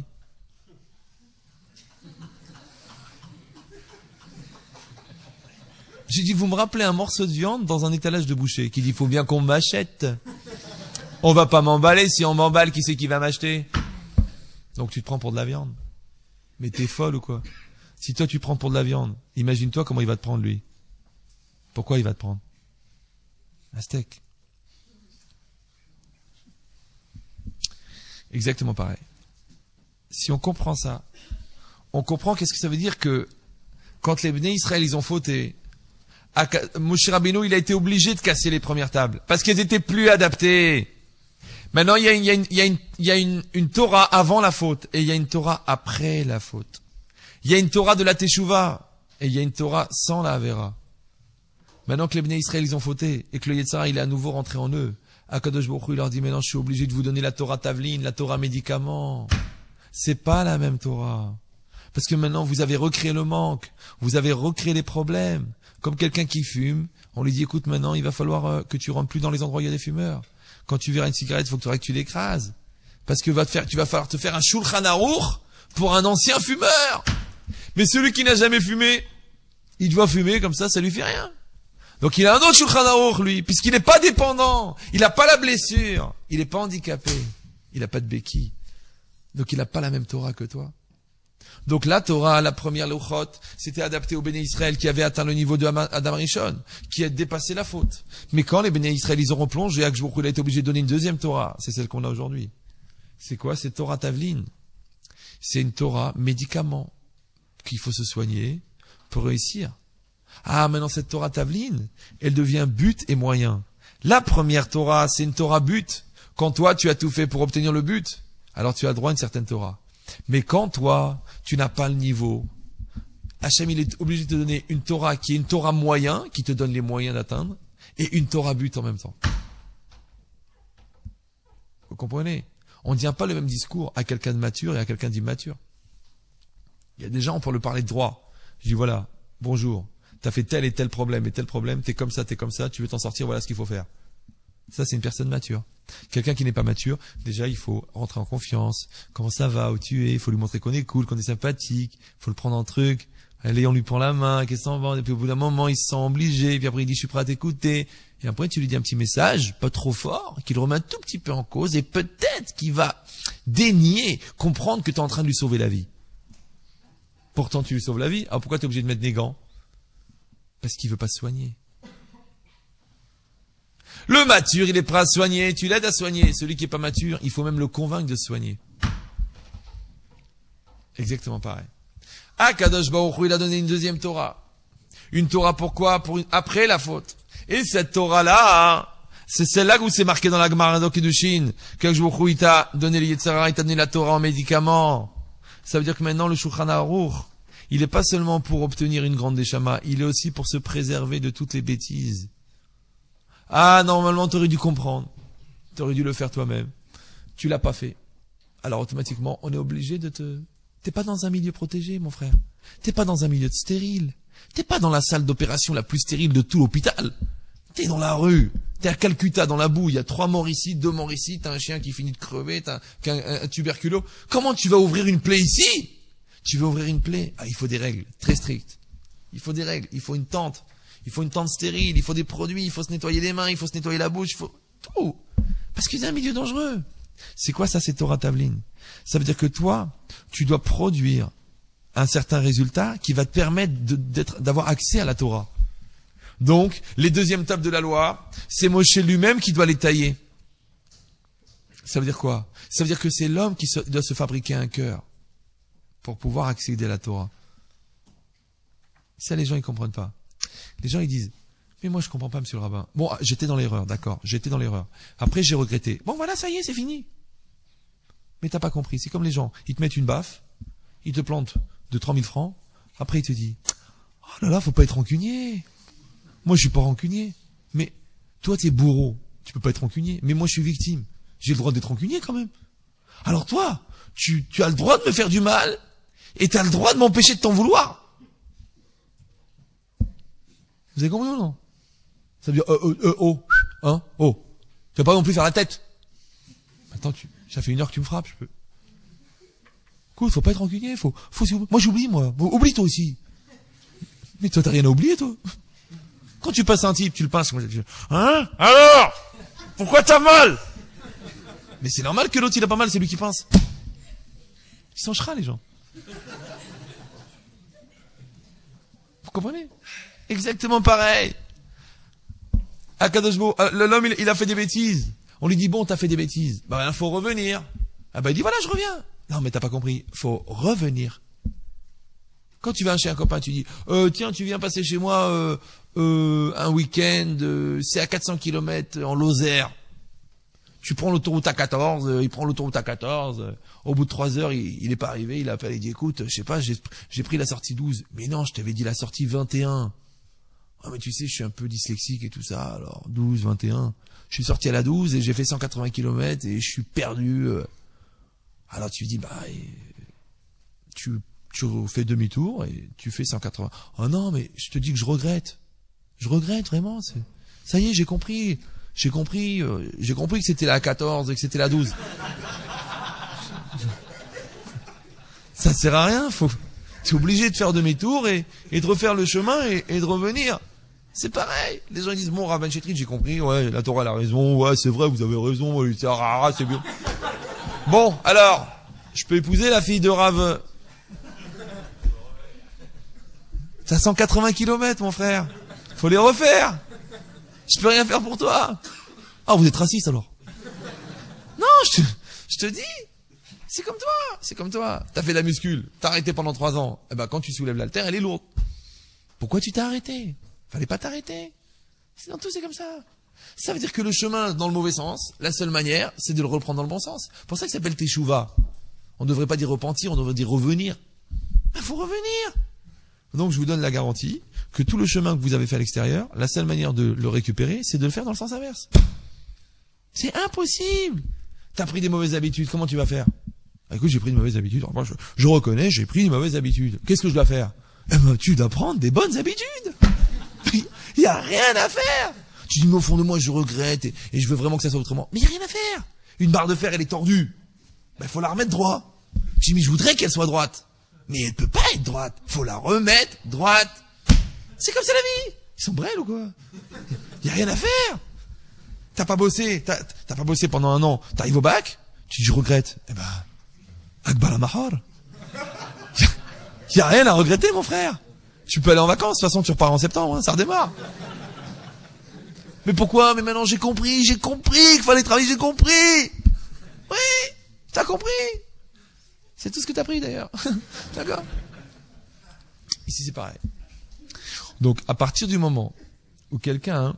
J'ai dit, vous me rappelez un morceau de viande dans un étalage de boucher, qui dit, faut bien qu'on m'achète. On va pas m'emballer, si on m'emballe, qui c'est qui va m'acheter? Donc tu te prends pour de la viande. Mais t'es folle ou quoi? Si toi tu prends pour de la viande, imagine-toi comment il va te prendre lui. Pourquoi il va te prendre? Un steak. Exactement pareil. Si on comprend ça, on comprend qu'est-ce que ça veut dire que quand les Bnei Israël ils ont fauté, Moshe Rabbeinu il a été obligé de casser les premières tables parce qu'elles étaient plus adaptées. Maintenant il y a une Torah avant la faute et il y a une Torah après la faute. Il y a une Torah de la Teshuvah et il y a une Torah sans la Avera. Maintenant que les Bnei Israël ils ont fauté et que le Yetzirah il est à nouveau rentré en eux, Akadosh Baruch Hu il leur dit maintenant je suis obligé de vous donner la Torah Tavlin, la Torah médicament. C'est pas la même Torah. Parce que maintenant vous avez recréé le manque, vous avez recréé les problèmes. Comme quelqu'un qui fume, on lui dit écoute maintenant il va falloir que tu rentres plus dans les endroits où il y a des fumeurs. Quand tu verras une cigarette, il faut que tu l'écrases. Parce que tu vas falloir te faire un Shulchan Aruch pour un ancien fumeur. Mais celui qui n'a jamais fumé, il doit fumer comme ça lui fait rien. Donc il a un autre Shulchan Aruch, lui, puisqu'il n'est pas dépendant, il n'a pas la blessure, il n'est pas handicapé, il n'a pas de béquille. Donc il n'a pas la même Torah que toi. Donc la Torah, la première Lochot, c'était adapté aux Béné Israël qui avaient atteint le niveau de Adam Rishon, qui a dépassé la faute. Mais quand les Béné Israël, ils auront plongé, Akadosh Baruch Hu a été obligé de donner une deuxième Torah. C'est celle qu'on a aujourd'hui. C'est quoi? C'est Torah Tavlin. C'est une Torah médicament qu'il faut se soigner pour réussir. Ah, maintenant cette Torah Tavlin, elle devient but et moyen. La première Torah, c'est une Torah but. Quand toi, tu as tout fait pour obtenir le but, alors tu as droit à une certaine Torah. Mais quand toi, tu n'as pas le niveau, Hachem, il est obligé de te donner une Torah qui est une Torah moyen, qui te donne les moyens d'atteindre, et une Torah but en même temps. Vous comprenez? On ne tient pas le même discours à quelqu'un de mature et à quelqu'un d'immature. Il y a des gens, on peut leur parler de droit. Je dis voilà, bonjour, t'as fait tel et tel problème, t'es comme ça, tu veux t'en sortir, voilà ce qu'il faut faire. Ça, c'est une personne mature. Quelqu'un qui n'est pas mature, déjà, il faut rentrer en confiance. Comment ça va, où tu es? Il faut lui montrer qu'on est cool, qu'on est sympathique. Il faut le prendre en truc. Allez, on lui prend la main, qu'est-ce qu'on va? Et puis au bout d'un moment, il se sent obligé. Et puis après, il dit, je suis prêt à t'écouter. Et après, tu lui dis un petit message, pas trop fort, qui le remet un tout petit peu en cause. Et peut-être qu'il va dénier, comprendre que tu es en train de lui sauver la vie. Pourtant, tu lui sauves la vie. Alors pourquoi tu es obligé de mettre des gants? Parce qu'il veut pas se soigner. Le mature, il est prêt à soigner, tu l'aides à soigner. Celui qui est pas mature, il faut même le convaincre de se soigner. Exactement pareil. Akadosh Baruch Hu, il a donné une deuxième Torah. Une Torah pourquoi? Après la faute. Et cette Torah-là, c'est celle-là où c'est marqué dans la Gemara d'Okidushin, qu'Akadosh Baruch Hu, il t'a donné le Yetzirah, il t'a donné la Torah en médicament. Ça veut dire que maintenant, le Shulchan Aruch, il n'est pas seulement pour obtenir une grande Neshama, il est aussi pour se préserver de toutes les bêtises. Ah, normalement, t'aurais dû comprendre. T'aurais dû le faire toi-même. Tu l'as pas fait. Alors, automatiquement, on est obligé de T'es pas dans un milieu protégé, mon frère. T'es pas dans un milieu stérile. T'es pas dans la salle d'opération la plus stérile de tout l'hôpital. T'es dans la rue. T'es à Calcutta, dans la boue. Il y a 3 morts ici, 2 morts ici. T'as un chien qui finit de crever. T'as un tuberculose. Comment tu vas ouvrir une plaie ici? Tu veux ouvrir une plaie? Ah, il faut des règles très strictes. Il faut des règles. Il faut une tente. Il faut une tente stérile, il faut des produits, il faut se nettoyer les mains, il faut se nettoyer la bouche, il faut tout. Parce qu'il y a un milieu dangereux. C'est quoi ça, c'est Torah Tavlin? Ça veut dire que toi, tu dois produire un certain résultat qui va te permettre d'avoir accès à la Torah. Donc, les deuxièmes tables de la loi, c'est Moshe lui-même qui doit les tailler. Ça veut dire quoi? Ça veut dire que c'est l'homme qui doit se fabriquer un cœur pour pouvoir accéder à la Torah. Ça, les gens, ils comprennent pas. Les gens, ils disent, mais moi, je comprends pas, monsieur le rabbin. Bon, j'étais dans l'erreur, d'accord, j'étais dans l'erreur. Après, j'ai regretté. Bon, voilà, ça y est, c'est fini. Mais t'as pas compris. C'est comme les gens. Ils te mettent une baffe, ils te plantent de 3000 francs. Après, ils te disent, oh là là, faut pas être rancunier. Moi, je suis pas rancunier. Mais, toi, t'es bourreau. Tu peux pas être rancunier. Mais moi, je suis victime. J'ai le droit d'être rancunier, quand même. Alors toi, tu as le droit de me faire du mal, et t'as le droit de m'empêcher de t'en vouloir. Vous avez compris ou non? Ça veut dire, oh. Tu vas pas non plus faire la tête. Attends, ça fait 1 heure que tu me frappes, je peux. Écoute, faut pas être rancunier, moi j'oublie, moi. Oublie toi aussi. Mais toi, t'as rien à oublier, toi. Quand tu passes un type, tu le pinces, hein? Alors? Pourquoi t'as mal? Mais c'est normal que l'autre, il a pas mal, c'est lui qui pince. Ils sont chras, les gens. Vous comprenez? Exactement pareil. Akadosh Baruch Hu, l'homme, il a fait des bêtises. On lui dit, bon, t'as fait des bêtises. Bah, il faut revenir. Ah bah, il dit, voilà, je reviens. Non, mais t'as pas compris. Faut revenir. Quand tu vas chez un copain, tu dis, tiens, tu viens passer chez moi, un week-end, c'est à 400 km en Lozère. Tu prends l'autoroute A14, il prend l'autoroute A14, au bout de 3 heures, il est pas arrivé, il appelle, il dit, écoute, je sais pas, j'ai pris la sortie 12. Mais non, je t'avais dit la sortie 21. Ah, mais tu sais, je suis un peu dyslexique et tout ça, alors 12, 21. Je suis sorti à la 12 et j'ai fait 180 km et je suis perdu. Alors tu lui dis, bah, tu fais demi-tour et tu fais 180. Oh non, mais je te dis que je regrette. Je regrette vraiment. Ça y est, j'ai compris. J'ai compris que c'était la 14 et que c'était la 12. Ça sert à rien, t'es obligé de faire demi-tour et de refaire le chemin et de revenir. C'est pareil. Les gens disent, bon, Rabban Chetrit, j'ai compris, ouais, la Torah, elle a raison, ouais, c'est vrai, vous avez raison, c'est bien. Bon, alors, je peux épouser la fille de Rav T'as 180 km, mon frère. Faut les refaire. Je peux rien faire pour toi. Ah, vous êtes raciste alors. Non, je te dis. C'est comme toi. T'as fait de la muscule. T'as arrêté pendant 3 ans. Eh ben, quand tu soulèves l'haltère, elle est lourde. Pourquoi tu t'es arrêté? Fallait pas t'arrêter. C'est dans tout, c'est comme ça. Ça veut dire que le chemin dans le mauvais sens, la seule manière, c'est de le reprendre dans le bon sens. C'est pour ça que ça s'appelle teshuva. On ne devrait pas dire repentir, on devrait dire revenir. Il faut revenir. Donc je vous donne la garantie que tout le chemin que vous avez fait à l'extérieur, la seule manière de le récupérer, c'est de le faire dans le sens inverse. C'est impossible. T'as pris des mauvaises habitudes, comment tu vas faire? Écoute, j'ai pris une mauvaise habitude. Moi, je reconnais, j'ai pris une mauvaise habitude. Qu'est-ce que je dois faire? Eh ben, tu dois prendre des bonnes habitudes. Il y a rien à faire. Tu dis, mais au fond de moi, je regrette et je veux vraiment que ça soit autrement. Mais il y a rien à faire. Une barre de fer, elle est tordue. Ben, faut la remettre droite. Je dis, mais je voudrais qu'elle soit droite. Mais elle peut pas être droite. Faut la remettre droite. C'est comme ça la vie. Ils sont brels ou quoi? Il y a rien à faire. T'as pas bossé pendant 1 an. T'arrives au bac. Tu dis, je regrette. Eh ben, Akbar al-Mahar. Il y a rien à regretter, mon frère. Tu peux aller en vacances. De toute façon, tu repars en septembre, hein, ça redémarre. Mais pourquoi? Mais maintenant, j'ai compris qu'il fallait travailler, j'ai compris. Oui, t'as compris. C'est tout ce que t'as pris, d'ailleurs. D'accord? Ici, c'est pareil. Donc, à partir du moment où quelqu'un,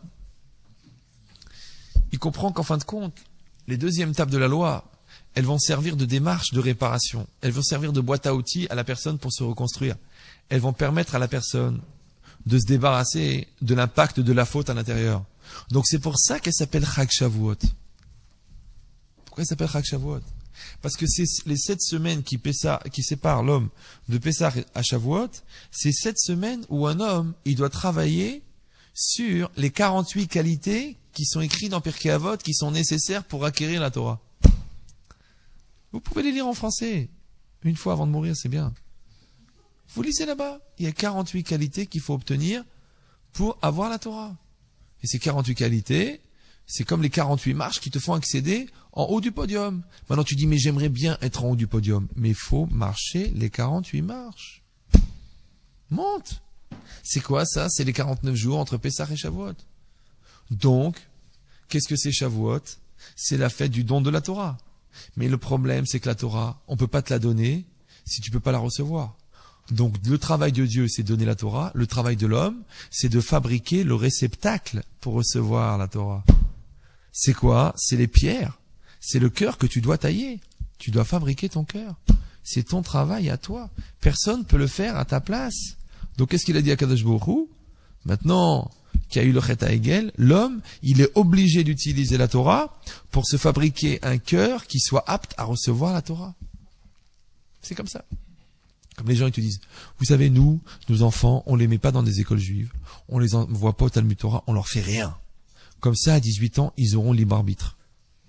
il comprend qu'en fin de compte, les 2e étapes de la loi, elles vont servir de démarche de réparation. Elles vont servir de boîte à outils à la personne pour se reconstruire. Elles vont permettre à la personne de se débarrasser de l'impact de la faute à l'intérieur. Donc c'est pour ça qu'elle s'appelle Chag Shavuot. Pourquoi elle s'appelle Chag Shavuot? Parce que c'est les 7 semaines qui séparent l'homme de Pessah à Shavuot. C'est 7 semaines où un homme, il doit travailler sur les 48 qualités qui sont écrites dans Pirkei Avot, qui sont nécessaires pour acquérir la Torah. Vous pouvez les lire en français. Une fois avant de mourir, c'est bien. Vous lisez là-bas. Il y a 48 qualités qu'il faut obtenir pour avoir la Torah. Et ces 48 qualités, c'est comme les 48 marches qui te font accéder en haut du podium. Maintenant, tu dis, mais j'aimerais bien être en haut du podium. Mais il faut marcher les 48 marches. Monte. C'est quoi ça? C'est les 49 jours entre Pessah et Shavuot. Donc, qu'est-ce que c'est Shavuot? C'est la fête du don de la Torah. Mais le problème, c'est que la Torah, on peut pas te la donner si tu peux pas la recevoir. Donc, le travail de Dieu, c'est de donner la Torah. Le travail de l'homme, c'est de fabriquer le réceptacle pour recevoir la Torah. C'est quoi? C'est les pierres. C'est le cœur que tu dois tailler. Tu dois fabriquer ton cœur. C'est ton travail à toi. Personne peut le faire à ta place. Donc, qu'est-ce qu'il a dit à Kadosh Baruch Hu? Maintenant qu'il y a eu le Chet HaEgel, l'homme, il est obligé d'utiliser la Torah pour se fabriquer un cœur qui soit apte à recevoir la Torah. C'est comme ça. Comme les gens, ils te disent, vous savez, nous, nos enfants, on les met pas dans des écoles juives. On les envoie pas au Talmud Torah, on leur fait rien. Comme ça, à 18 ans, ils auront libre arbitre.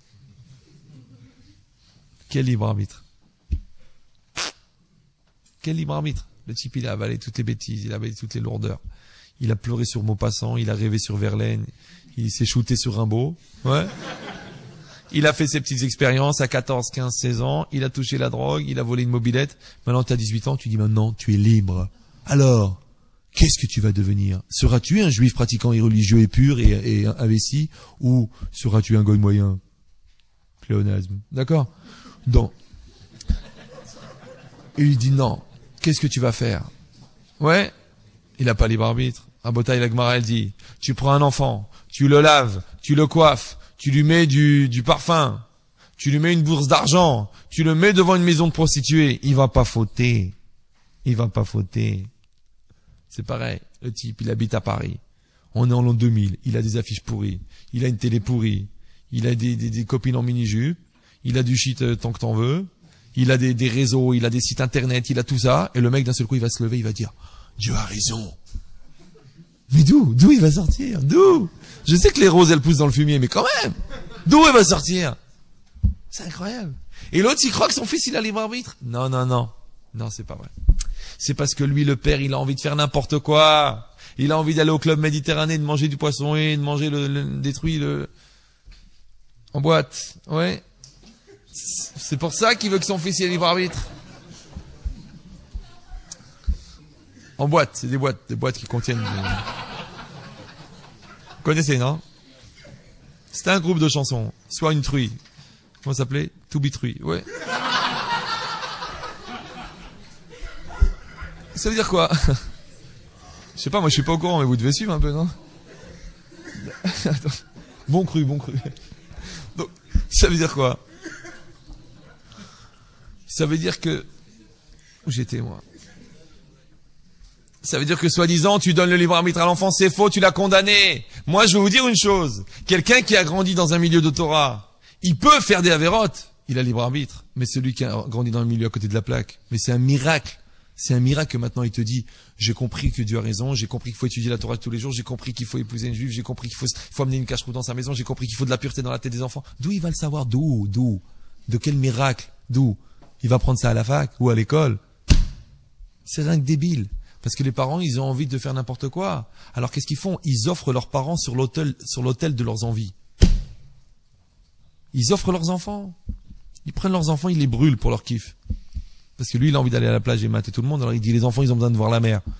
Quel libre arbitre? Quel libre arbitre? Le type, il a avalé toutes les bêtises, il a avalé toutes les lourdeurs. Il a pleuré sur Maupassant, il a rêvé sur Verlaine, il s'est shooté sur Rimbaud. Ouais. Il a fait ses petites expériences à 14, 15, 16 ans, il a touché la drogue, il a volé une mobilette. Maintenant, tu as 18 ans, tu dis maintenant, tu es libre. Alors, qu'est-ce que tu vas devenir? Seras-tu un juif pratiquant et religieux et pur et investi, ou seras-tu un goy moyen? Pléonasme. D'accord? Donc, il dit non. Qu'est-ce que tu vas faire? Ouais. Il n'a pas libre arbitre. À Botaï, la Gemara, elle dit, tu prends un enfant, tu le laves, tu le coiffes, tu lui mets du parfum, tu lui mets une bourse d'argent, tu le mets devant une maison de prostituées, il va pas fauter. Il va pas fauter. C'est pareil. Le type, il habite à Paris. On est en l'an 2000. Il a des affiches pourries. Il a une télé pourrie. Il a des copines en mini-jupe. Il a du shit tant que t'en veux. Il a des réseaux. Il a des sites internet. Il a tout ça. Et le mec, d'un seul coup, il va se lever. Il va dire, Dieu a raison. Mais d'où il va sortir? D'où? Je sais que les roses, elles poussent dans le fumier, mais quand même, d'où il va sortir? C'est incroyable. Et l'autre, il croit que son fils, il a libre arbitre. Non. Non, c'est pas vrai. C'est parce que lui, le père, il a envie de faire n'importe quoi. Il a envie d'aller au club méditerranéen, de manger du poisson et de manger des truies en boîte. Ouais. C'est pour ça qu'il veut que son fils ait libre arbitre. En boîte, c'est des boîtes qui contiennent... Vous connaissez, non? C'était un groupe de chansons. Soit une truie. Comment ça s'appelait? To be truie, ouais. Ça veut dire quoi? Je sais pas, moi je suis pas au courant, mais vous devez suivre un peu, non? Attends. Bon cru. Donc, ça veut dire quoi? Ça veut dire que... Où j'étais, moi? Ça veut dire que, soi-disant, tu donnes le libre arbitre à l'enfant, c'est faux, tu l'as condamné. Moi, je vais vous dire une chose. Quelqu'un qui a grandi dans un milieu de Torah, il peut faire des avérotes. Il a libre arbitre. Mais celui qui a grandi dans le milieu à côté de la plaque, mais c'est un miracle. C'est un miracle que maintenant il te dit, j'ai compris que Dieu a raison, j'ai compris qu'il faut étudier la Torah tous les jours, j'ai compris qu'il faut épouser une juive, j'ai compris qu'il faut amener une cache-roue dans sa maison, j'ai compris qu'il faut de la pureté dans la tête des enfants. D'où il va le savoir? D'où? De quel miracle? D'où? Il va prendre ça à la fac ou à l'école? C'est rien que débile. Parce que les parents, ils ont envie de faire n'importe quoi. Alors qu'est-ce qu'ils font? Ils offrent leurs parents sur l'autel de leurs envies. Ils offrent leurs enfants. Ils prennent leurs enfants, ils les brûlent pour leur kiff. Parce que lui, il a envie d'aller à la plage et mater tout le monde. Alors il dit, les enfants, ils ont besoin de voir la mer.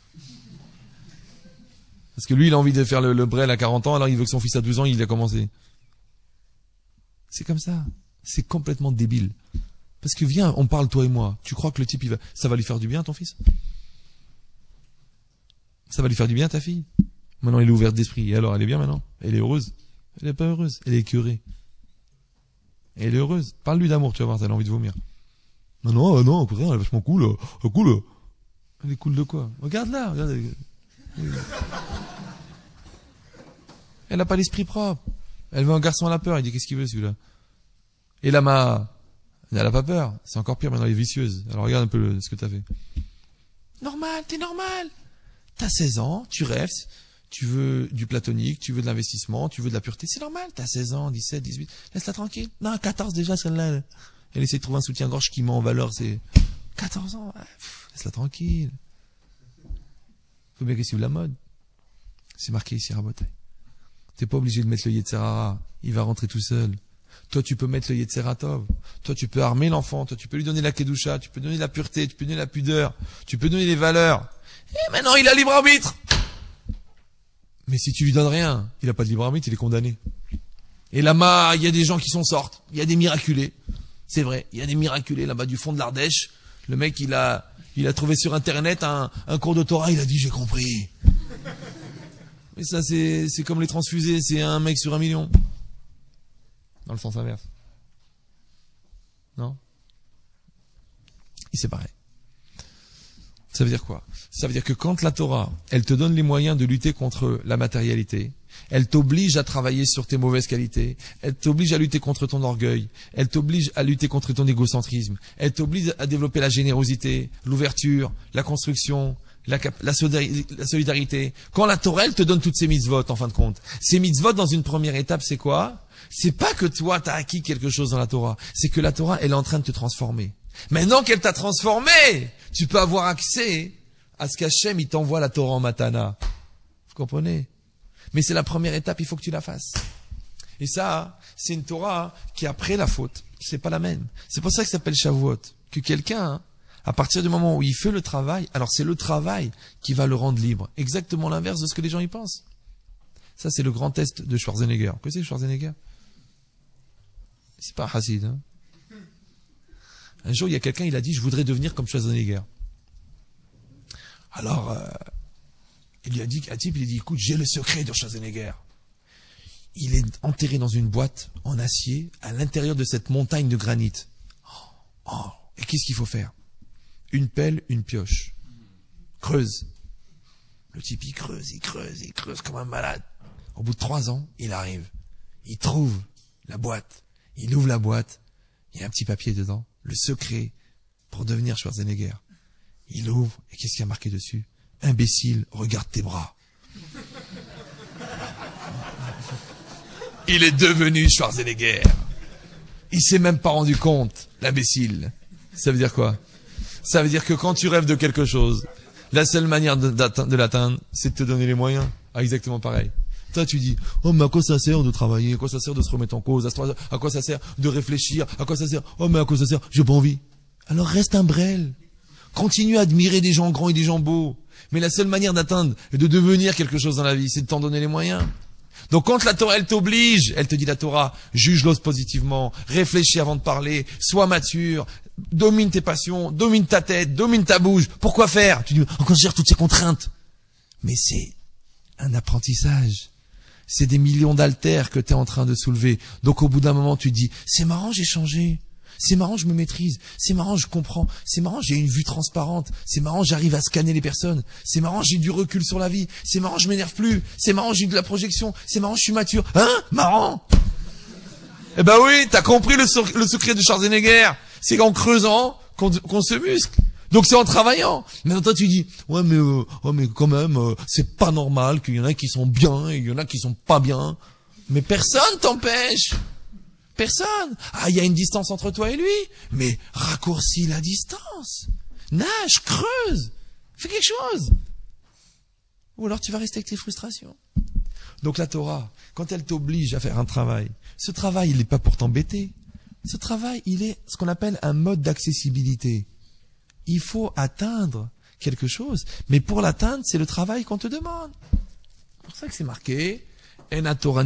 Parce que lui, il a envie de faire le brel à 40 ans, alors il veut que son fils à 12 ans, il a commencé. C'est comme ça. C'est complètement débile. Parce que viens, on parle toi et moi. Tu crois que le type, ça va lui faire du bien, ton fils? Ça va lui faire du bien, ta fille? Maintenant, elle est ouverte d'esprit. Et alors, elle est bien maintenant? Elle est heureuse? Elle n'est pas heureuse. Elle est écœurée. Elle est heureuse. Parle-lui d'amour, tu vas voir, elle a envie de vomir. Non, au contraire, elle est vachement cool. Cool. Elle est cool de quoi? Regarde-la, regarde. Elle n'a pas l'esprit propre. Elle veut un garçon à la peur. Il dit, qu'est-ce qu'il veut, celui-là? Et elle n'a pas peur. C'est encore pire, maintenant, elle est vicieuse. Alors, regarde un peu ce que t'as fait. Normal, t'es normal. T'as 16 ans, tu rêves, tu veux du platonique, tu veux de l'investissement, tu veux de la pureté. C'est normal, t'as 16 ans, 17, 18. Laisse-la tranquille. Non, 14 déjà, celle-là. Elle essaie de trouver un soutien-gorge qui met en valeur ses 14 ans. Laisse-la tranquille. Faut bien qu'elle suive la mode. C'est marqué ici, Rabotai. T'es pas obligé de mettre le Yetzerara. Il va rentrer tout seul. Toi, tu peux mettre le Yetzeratov. Toi, tu peux armer l'enfant. Toi, tu peux lui donner la Kedusha. Tu peux donner la pureté. Tu peux donner la pudeur. Tu peux donner les valeurs. Et maintenant, il a libre arbitre. Mais si tu lui donnes rien, il a pas de libre arbitre, il est condamné. Et là-bas, il y a des gens qui s'en sortent. Il y a des miraculés. C'est vrai. Il y a des miraculés là-bas du fond de l'Ardèche. Le mec, il a trouvé sur Internet un cours de Torah. Il a dit, j'ai compris. Mais ça, c'est comme les transfusés. C'est un mec sur 1 million. Dans le sens inverse. Non? Et c'est pareil. Ça veut dire quoi? Ça veut dire que quand la Torah, elle te donne les moyens de lutter contre la matérialité, elle t'oblige à travailler sur tes mauvaises qualités, elle t'oblige à lutter contre ton orgueil, elle t'oblige à lutter contre ton égocentrisme, elle t'oblige à développer la générosité, l'ouverture, la construction, la solidarité. Quand la Torah, elle te donne toutes ces mitzvot, en fin de compte. Ces mitzvot, dans une première étape, c'est quoi? C'est pas que toi, t'as acquis quelque chose dans la Torah. C'est que la Torah, elle est en train de te transformer. Maintenant qu'elle t'a transformé, tu peux avoir accès à ce qu'Hachem, il t'envoie la Torah en matana. Vous comprenez? Mais c'est la première étape, il faut que tu la fasses. Et ça, c'est une Torah qui, après la faute, c'est pas la même. C'est pour ça que ça s'appelle Shavuot. Que quelqu'un, à partir du moment où il fait le travail, alors c'est le travail qui va le rendre libre. Exactement l'inverse de ce que les gens y pensent. Ça, c'est le grand test de Schwarzenegger. Que c'est Schwarzenegger? C'est pas un Hassid, hein. Un jour, il y a quelqu'un, il a dit, je voudrais devenir comme Schwarzenegger. Alors, il lui a dit, un type, il a dit, écoute, j'ai le secret de Schwarzenegger. Il est enterré dans une boîte en acier à l'intérieur de cette montagne de granit. Et qu'est-ce qu'il faut faire? Une pelle, une pioche. Creuse. Le type, il creuse comme un malade. Au bout de 3 ans, il arrive. Il trouve la boîte. Il ouvre la boîte. Il y a un petit papier dedans. Le secret pour devenir Schwarzenegger. Il ouvre, et qu'est-ce qu'il y a marqué dessus? Imbécile, regarde tes bras. Il est devenu Schwarzenegger. Il s'est même pas rendu compte, l'imbécile. Ça veut dire quoi? Ça veut dire que quand tu rêves de quelque chose, la seule manière de l'atteindre, c'est de te donner les moyens. Ah, exactement pareil. Toi, tu dis, oh, mais à quoi ça sert de travailler? À quoi ça sert de se remettre en cause? À quoi ça sert de réfléchir? À quoi ça sert? Oh, mais à quoi ça sert? J'ai pas envie. Alors reste un brel. Continue à admirer des gens grands et des gens beaux. Mais la seule manière d'atteindre et de devenir quelque chose dans la vie, c'est de t'en donner les moyens. Donc quand la Torah, elle t'oblige, elle te dit la Torah, juge-l'ose positivement, réfléchis avant de parler, sois mature, domine tes passions, domine ta tête, domine ta bouche. Pourquoi faire? Tu dis, on considère toutes ces contraintes. Mais c'est un apprentissage. C'est des millions d'haltères que tu es en train de soulever. Donc au bout d'un moment, tu te dis, c'est marrant, j'ai changé. C'est marrant, je me maîtrise. C'est marrant, je comprends. C'est marrant, j'ai une vue transparente. C'est marrant, j'arrive à scanner les personnes. C'est marrant, j'ai du recul sur la vie. C'est marrant, je m'énerve plus. C'est marrant, j'ai de la projection. C'est marrant, je suis mature. Hein? Marrant? Eh ben oui, t'as compris le secret de Schwarzenegger. C'est en creusant qu'on se muscle. Donc c'est en travaillant. Maintenant toi tu dis, ouais mais quand même, c'est pas normal qu'il y en a qui sont bien et il y en a qui sont pas bien. Mais personne t'empêche. Personne. Ah, il y a une distance entre toi et lui. Mais raccourcis la distance. Nage, creuse. Fais quelque chose. Ou alors tu vas rester avec tes frustrations. Donc la Torah, quand elle t'oblige à faire un travail, ce travail, il n'est pas pour t'embêter. Ce travail, il est ce qu'on appelle un mode d'accessibilité. Il faut atteindre quelque chose. Mais pour l'atteindre, c'est le travail qu'on te demande. C'est pour ça que c'est marqué... La Torah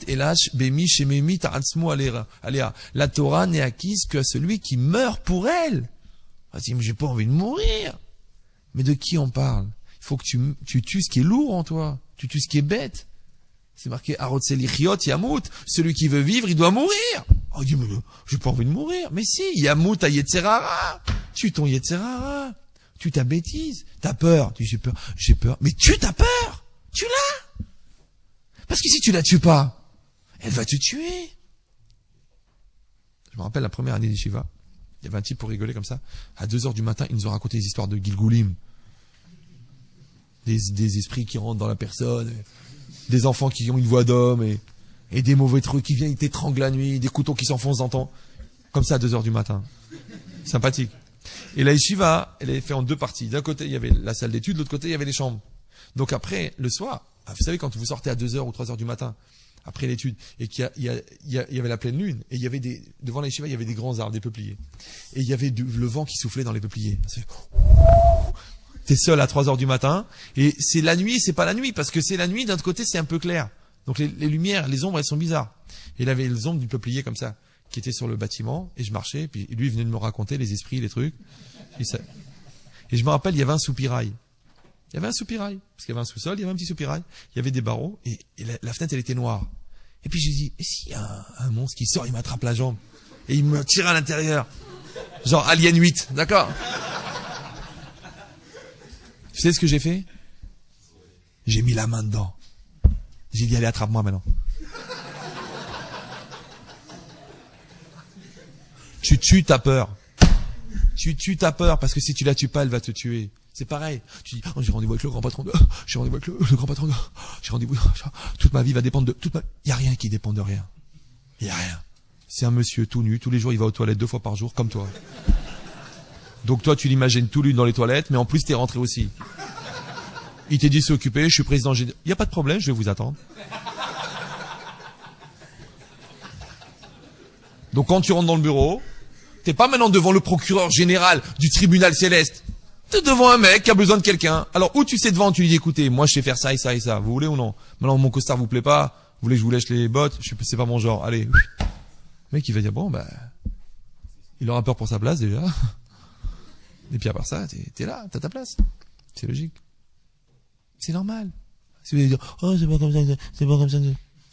n'est acquise que à celui qui meurt pour elle. Ah, mais j'ai pas envie de mourir. Mais de qui on parle? Il faut que tu tues ce qui est lourd en toi. Tu tues ce qui est bête. C'est marqué Arotselichiot Yamut. Celui qui veut vivre, il doit mourir. Oh, dis, mais j'ai pas envie de mourir. Mais si, Yamut à Yetzerara. Tue ton Yetzerara. Tu ta bêtise. T'as peur. Tu dis, j'ai peur. Mais tue ta peur. Tu l'as. Parce que si tu la tues pas, elle va te tuer. Je me rappelle la première année des Shiva. Il y avait un type pour rigoler comme ça. À 2h du matin, il nous a raconté des histoires de Gilgulim. Des esprits qui rentrent dans la personne. Des enfants qui ont une voix d'homme. Et des mauvais trucs qui viennent t'étrangler la nuit. Des couteaux qui s'enfoncent dans ton... Comme ça à 2h du matin. Sympathique. Et la Yeshiva, elle est faite en deux parties. D'un côté, il y avait la salle d'études. De l'autre côté, il y avait les chambres. Donc après, le soir... Vous savez, quand vous sortez à 2h ou 3h du matin, après l'étude, et qu'il y avait la pleine lune, et il y avait devant la yeshiva, il y avait des grands arbres, des peupliers. Et il y avait le vent qui soufflait dans les peupliers. T'es seul à 3h du matin, et c'est la nuit, c'est pas la nuit, parce que c'est la nuit, d'un autre côté, c'est un peu clair. Donc les lumières, les ombres, elles sont bizarres. Et il avait les ombres du peuplier comme ça, qui étaient sur le bâtiment, et je marchais, et puis lui, il venait de me raconter les esprits, les trucs. Et je me rappelle, il y avait un soupirail. Il y avait un soupirail, parce qu'il y avait un sous-sol, il y avait un petit soupirail, il y avait des barreaux, et la fenêtre, elle était noire. Et puis j'ai dit, et s'il y a un monstre qui sort, il m'attrape la jambe, et il me tire à l'intérieur. Genre Alien 8, d'accord? Tu sais ce que j'ai fait? J'ai mis la main dedans. J'ai dit, allez, attrape-moi maintenant. Tu tues ta peur. Tu tues ta peur, parce que si tu la tues pas, elle va te tuer. C'est pareil. Tu dis, oh, j'ai rendez-vous avec le grand patron de, j'ai rendez-vous avec le grand patron de, j'ai rendez-vous, toute ma vie va dépendre de, il y a rien qui dépend de rien. Il y a rien. C'est un monsieur tout nu, tous les jours il va aux toilettes 2 fois par jour, comme toi. Donc toi tu l'imagines tout nu dans les toilettes, mais en plus t'es rentré aussi. Il t'est dit c'est occupé, je suis président général. Il n'y a pas de problème, je vais vous attendre. Donc quand tu rentres dans le bureau, t'es pas maintenant devant le procureur général du tribunal céleste. T'es devant un mec qui a besoin de quelqu'un. Alors, où tu sais devant, tu lui dis, écoutez, moi, je sais faire ça et ça et ça. Vous voulez ou non? Maintenant, mon costard vous plaît pas. Vous voulez que je vous lèche les bottes? C'est pas mon genre. Allez. Le mec, il va dire, bon, bah, il aura peur pour sa place, déjà. Et puis, à part ça, t'es là, t'as ta place. C'est logique. C'est normal. Si vous allez dire, oh, c'est pas comme ça, c'est pas comme ça.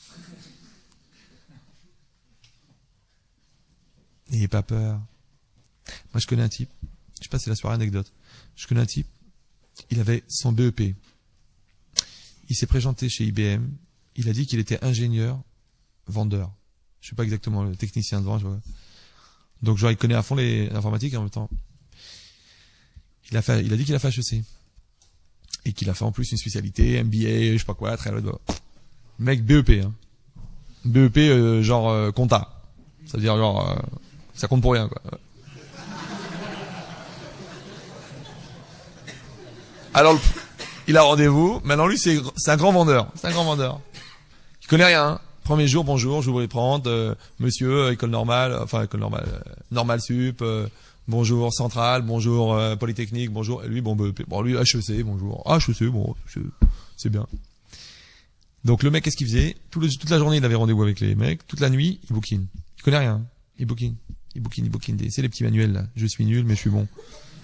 N'ayez pas peur. Moi, je connais un type. Je sais pas, c'est la soirée anecdote. Je connais un type, il avait son BEP. Il s'est présenté chez IBM. Il a dit qu'il était ingénieur, vendeur. Je sais pas exactement le technicien de vente. Donc genre il connaît à fond l'informatique en même temps. Il a dit qu'il a fait HEC. Et qu'il a fait en plus une spécialité, MBA, je sais pas quoi, très loin. Mec BEP, hein. BEP genre compta. Ça veut dire genre ça compte pour rien quoi. Alors, il a rendez-vous. Maintenant, lui, c'est un grand vendeur. C'est un grand vendeur. Il connaît rien. Hein. Premier jour, bonjour, je vous les prendre. Monsieur, école normale, normal sup, bonjour Centrale, bonjour Polytechnique, bonjour. Et lui, lui HEC, bonjour. HEC, bon, c'est bien. Donc le mec, qu'est-ce qu'il faisait? Toute la journée, il avait rendez-vous avec les mecs. Toute la nuit, il bouquine. Il connaît rien. Il bouquine. C'est les petits manuels là. Je suis nul, mais je suis bon.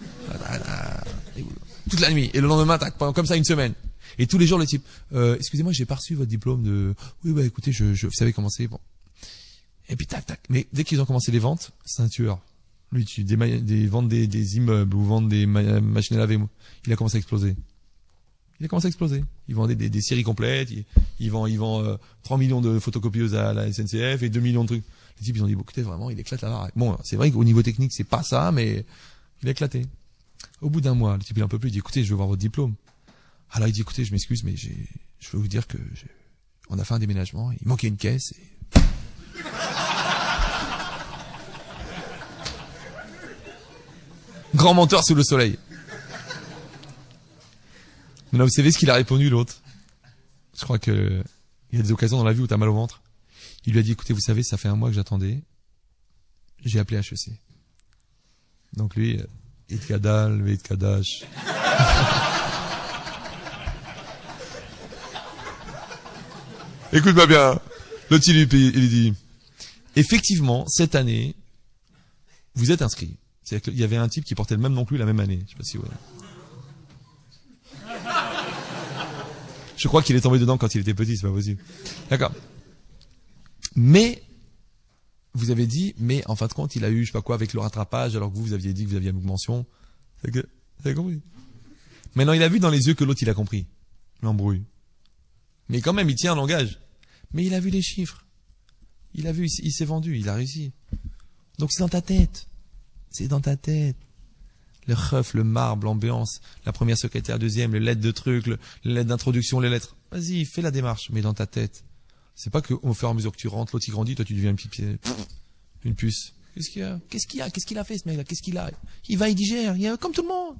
Toute la nuit. Et le lendemain, tac, pendant comme ça une semaine. Et tous les jours, le type, excusez-moi, j'ai pas reçu votre diplôme de. Oui, bah écoutez, vous savez comment c'est. Bon. Et puis tac, tac. Mais dès qu'ils ont commencé les ventes, c'est un tueur. Lui, vendre des immeubles ou vendre des machines à laver, il a commencé à exploser. Il vendait des séries complètes. Il vend 3 millions de photocopieuses à la SNCF et 2 millions de trucs. Les types, ils ont dit, bon, écoutez, vraiment, il éclate la baraque. Bon, c'est vrai qu'au niveau technique, c'est pas ça, mais il a éclaté. Au bout d'un mois, le type, il a un peu plus, il dit, écoutez, je veux voir votre diplôme. Alors, il dit, écoutez, je m'excuse, mais je veux vous dire que on a fait un déménagement, il manquait une caisse et... Grand menteur sous le soleil. Maintenant, vous savez ce qu'il a répondu, l'autre? Je crois que il y a des occasions dans la vie où t'as mal au ventre. Il lui a dit, écoutez, vous savez, ça fait un mois que j'attendais. J'ai appelé HEC. Donc lui, Itkadal, Veitkadash. Écoute-moi bien. L'autre, il dit, effectivement, cette année, vous êtes inscrit. C'est-à-dire qu'il y avait un type qui portait le même nom que lui la même année. Je sais pas si vous voyez. Je crois qu'il est tombé dedans quand il était petit, c'est pas possible. D'accord. Mais, vous avez dit, mais en fin de compte, il a eu, je sais pas quoi, avec le rattrapage, alors que vous aviez dit que vous aviez une mention. C'est que, vous avez compris. Maintenant, il a vu dans les yeux que l'autre, il a compris. L'embrouille. Mais quand même, il tient un langage. Mais il a vu les chiffres. Il a vu, il s'est vendu, il a réussi. Donc c'est dans ta tête. C'est dans ta tête. Le ref, le marbre, l'ambiance, la première secrétaire, deuxième, les lettres de trucs, les lettres d'introduction, les lettres. Vas-y, fais la démarche, mais dans ta tête. C'est pas qu'au fur et à mesure que tu rentres, l'autre il grandit, toi tu deviens une puce. Qu'est-ce qu'il y a? Qu'est-ce qu'il a fait ce mec-là? Qu'est-ce qu'il a? Il va, il digère, il est comme tout le monde.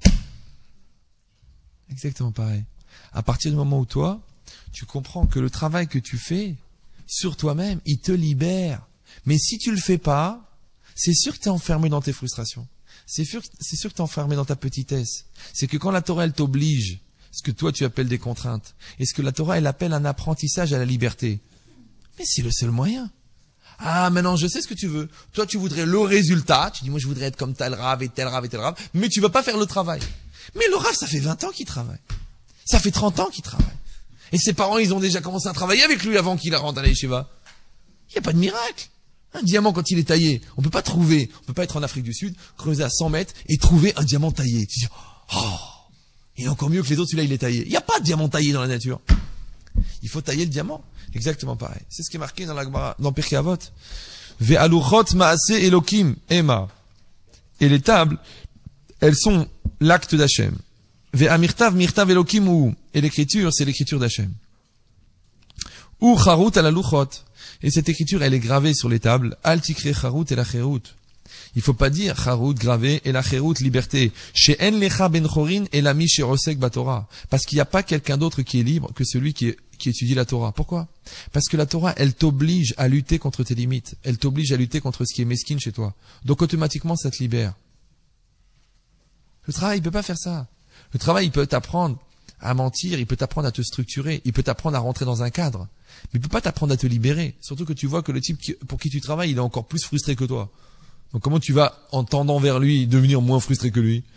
Exactement pareil. À partir du moment où toi, tu comprends que le travail que tu fais sur toi-même, il te libère. Mais si tu le fais pas, c'est sûr que tu es enfermé dans tes frustrations. C'est sûr que tu es enfermé dans ta petitesse. C'est que quand la Torah, elle t'oblige, ce que toi tu appelles des contraintes, et ce que la Torah, elle appelle un apprentissage à la liberté, mais c'est le seul moyen. Ah, maintenant, je sais ce que tu veux. Toi, tu voudrais le résultat. Tu dis, moi, je voudrais être comme tel rave et tel rave et tel rave. Mais tu vas pas faire le travail. Mais le rave, ça fait 20 ans qu'il travaille. Ça fait 30 ans qu'il travaille. Et ses parents, ils ont déjà commencé à travailler avec lui avant qu'il rentre à la yeshiva. Il n'y a pas de miracle. Un diamant, quand il est taillé, on peut pas être en Afrique du Sud, creuser à 100 mètres et trouver un diamant taillé. Tu dis, oh, il est encore mieux que les autres, celui-là, il est taillé. Il n'y a pas de diamant taillé dans la nature. Il faut tailler le diamant. Exactement pareil. C'est ce qui est marqué dans la Gemara, dans Pirkei Avot. Ve'aluchot ma'ase Elokim ema. Et les tables, elles sont l'acte d'Hachem. Ve'amirtav mirtav Elokim ou. Et l'écriture, c'est l'écriture d'Hachem. Ou charut ala luchot. Et cette écriture, elle est gravée sur les tables. Al tikre charut et la cherut. Il faut pas dire charut gravé et la cherut liberté. Chez en lecha ben chorin et la mi chez rosek batora. Parce qu'il n'y a pas quelqu'un d'autre qui est libre que celui qui étudie la Torah. Pourquoi? Parce que la Torah, elle t'oblige à lutter contre tes limites. Elle t'oblige à lutter contre ce qui est mesquine chez toi. Donc automatiquement, ça te libère. Le travail, il peut pas faire ça. Le travail, il peut t'apprendre à mentir, il peut t'apprendre à te structurer, il peut t'apprendre à rentrer dans un cadre. Mais il peut pas t'apprendre à te libérer. Surtout que tu vois que le type pour qui tu travailles, il est encore plus frustré que toi. Donc comment tu vas, en tendant vers lui, devenir moins frustré que lui?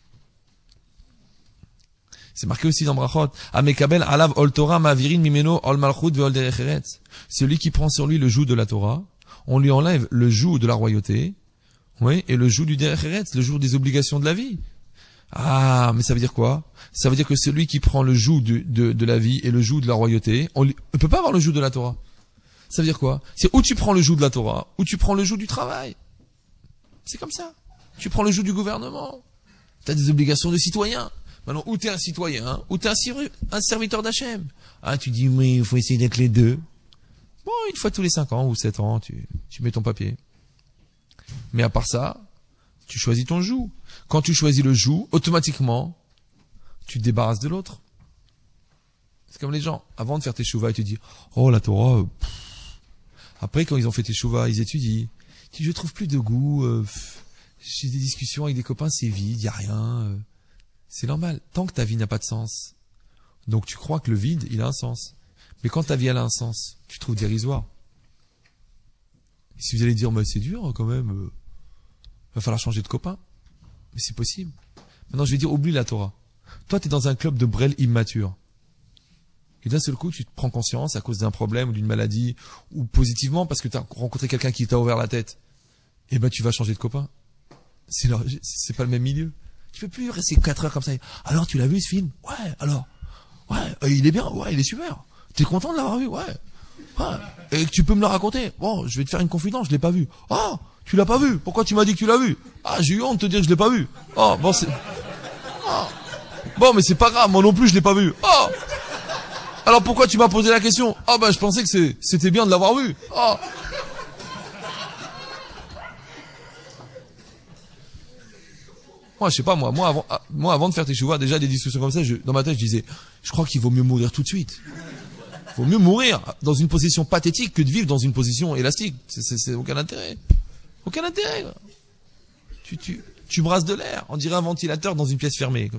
C'est marqué aussi dans Brachot. Amekabel alav ol Torah ma'avirin mimeno ol malchut ve'ol derech eretz. Celui qui prend sur lui le joug de la Torah, on lui enlève le joug de la royauté, oui, et le joug du derech eretz, le joug des obligations de la vie. Ah, mais ça veut dire quoi? Ça veut dire que celui qui prend le joug de la vie et le joug de la royauté, on ne peut pas avoir le joug de la Torah. Ça veut dire quoi? C'est ou tu prends le joug de la Torah, ou tu prends le joug du travail. C'est comme ça. Tu prends le joug du gouvernement. Tu as des obligations de citoyen. Maintenant, ou tu es un citoyen, ou tu es un serviteur d'Hachem. Ah, tu dis, oui, il faut essayer d'être les deux. Bon, une fois tous les 5 ans ou 7 ans, tu mets ton papier. Mais à part ça, tu choisis ton joug. Quand tu choisis le joug, automatiquement, tu te débarrasses de l'autre. C'est comme les gens. Avant de faire tes chouvas, tu dis, oh, la Torah, Après, quand ils ont fait tes chouvas, ils étudient. Tu dis, je trouve plus de goût, j'ai des discussions avec des copains, c'est vide, y a rien. C'est normal. Tant que ta vie n'a pas de sens. Donc tu crois que le vide, il a un sens. Mais quand ta vie, elle a un sens, tu trouves dérisoire. Et si vous allez dire, mais c'est dur quand même, va falloir changer de copain. Mais c'est possible. Maintenant, je vais dire, oublie la Torah. Toi, t'es dans un club de brel immature. Et d'un seul coup, tu te prends conscience à cause d'un problème ou d'une maladie, ou positivement parce que tu as rencontré quelqu'un qui t'a ouvert la tête. Et ben, tu vas changer de copain. C'est pas le même milieu. Tu peux plus rester 4 heures comme ça. Alors, tu l'as vu ce film? Ouais, alors. Ouais, il est bien. Ouais, il est super. T'es content de l'avoir vu? Ouais. Ouais. Et tu peux me le raconter? Bon, je vais te faire une confidence, je l'ai pas vu. Oh, tu l'as pas vu? Pourquoi tu m'as dit que tu l'as vu? Ah, j'ai eu honte de te dire que je l'ai pas vu. Oh, bon, c'est... Oh. Bon, mais c'est pas grave, moi non plus je l'ai pas vu. Oh. Alors pourquoi tu m'as posé la question? Ah ben je pensais que c'était bien de l'avoir vu. Oh. Moi je sais pas moi avant de faire tes chevaux, déjà des discussions comme ça, dans ma tête je disais, je crois qu'il vaut mieux mourir tout de suite. Il vaut mieux mourir dans une position pathétique que de vivre dans une position élastique. C'est aucun intérêt. Aucun intérêt. Tu brasses de l'air, on dirait un ventilateur dans une pièce fermée.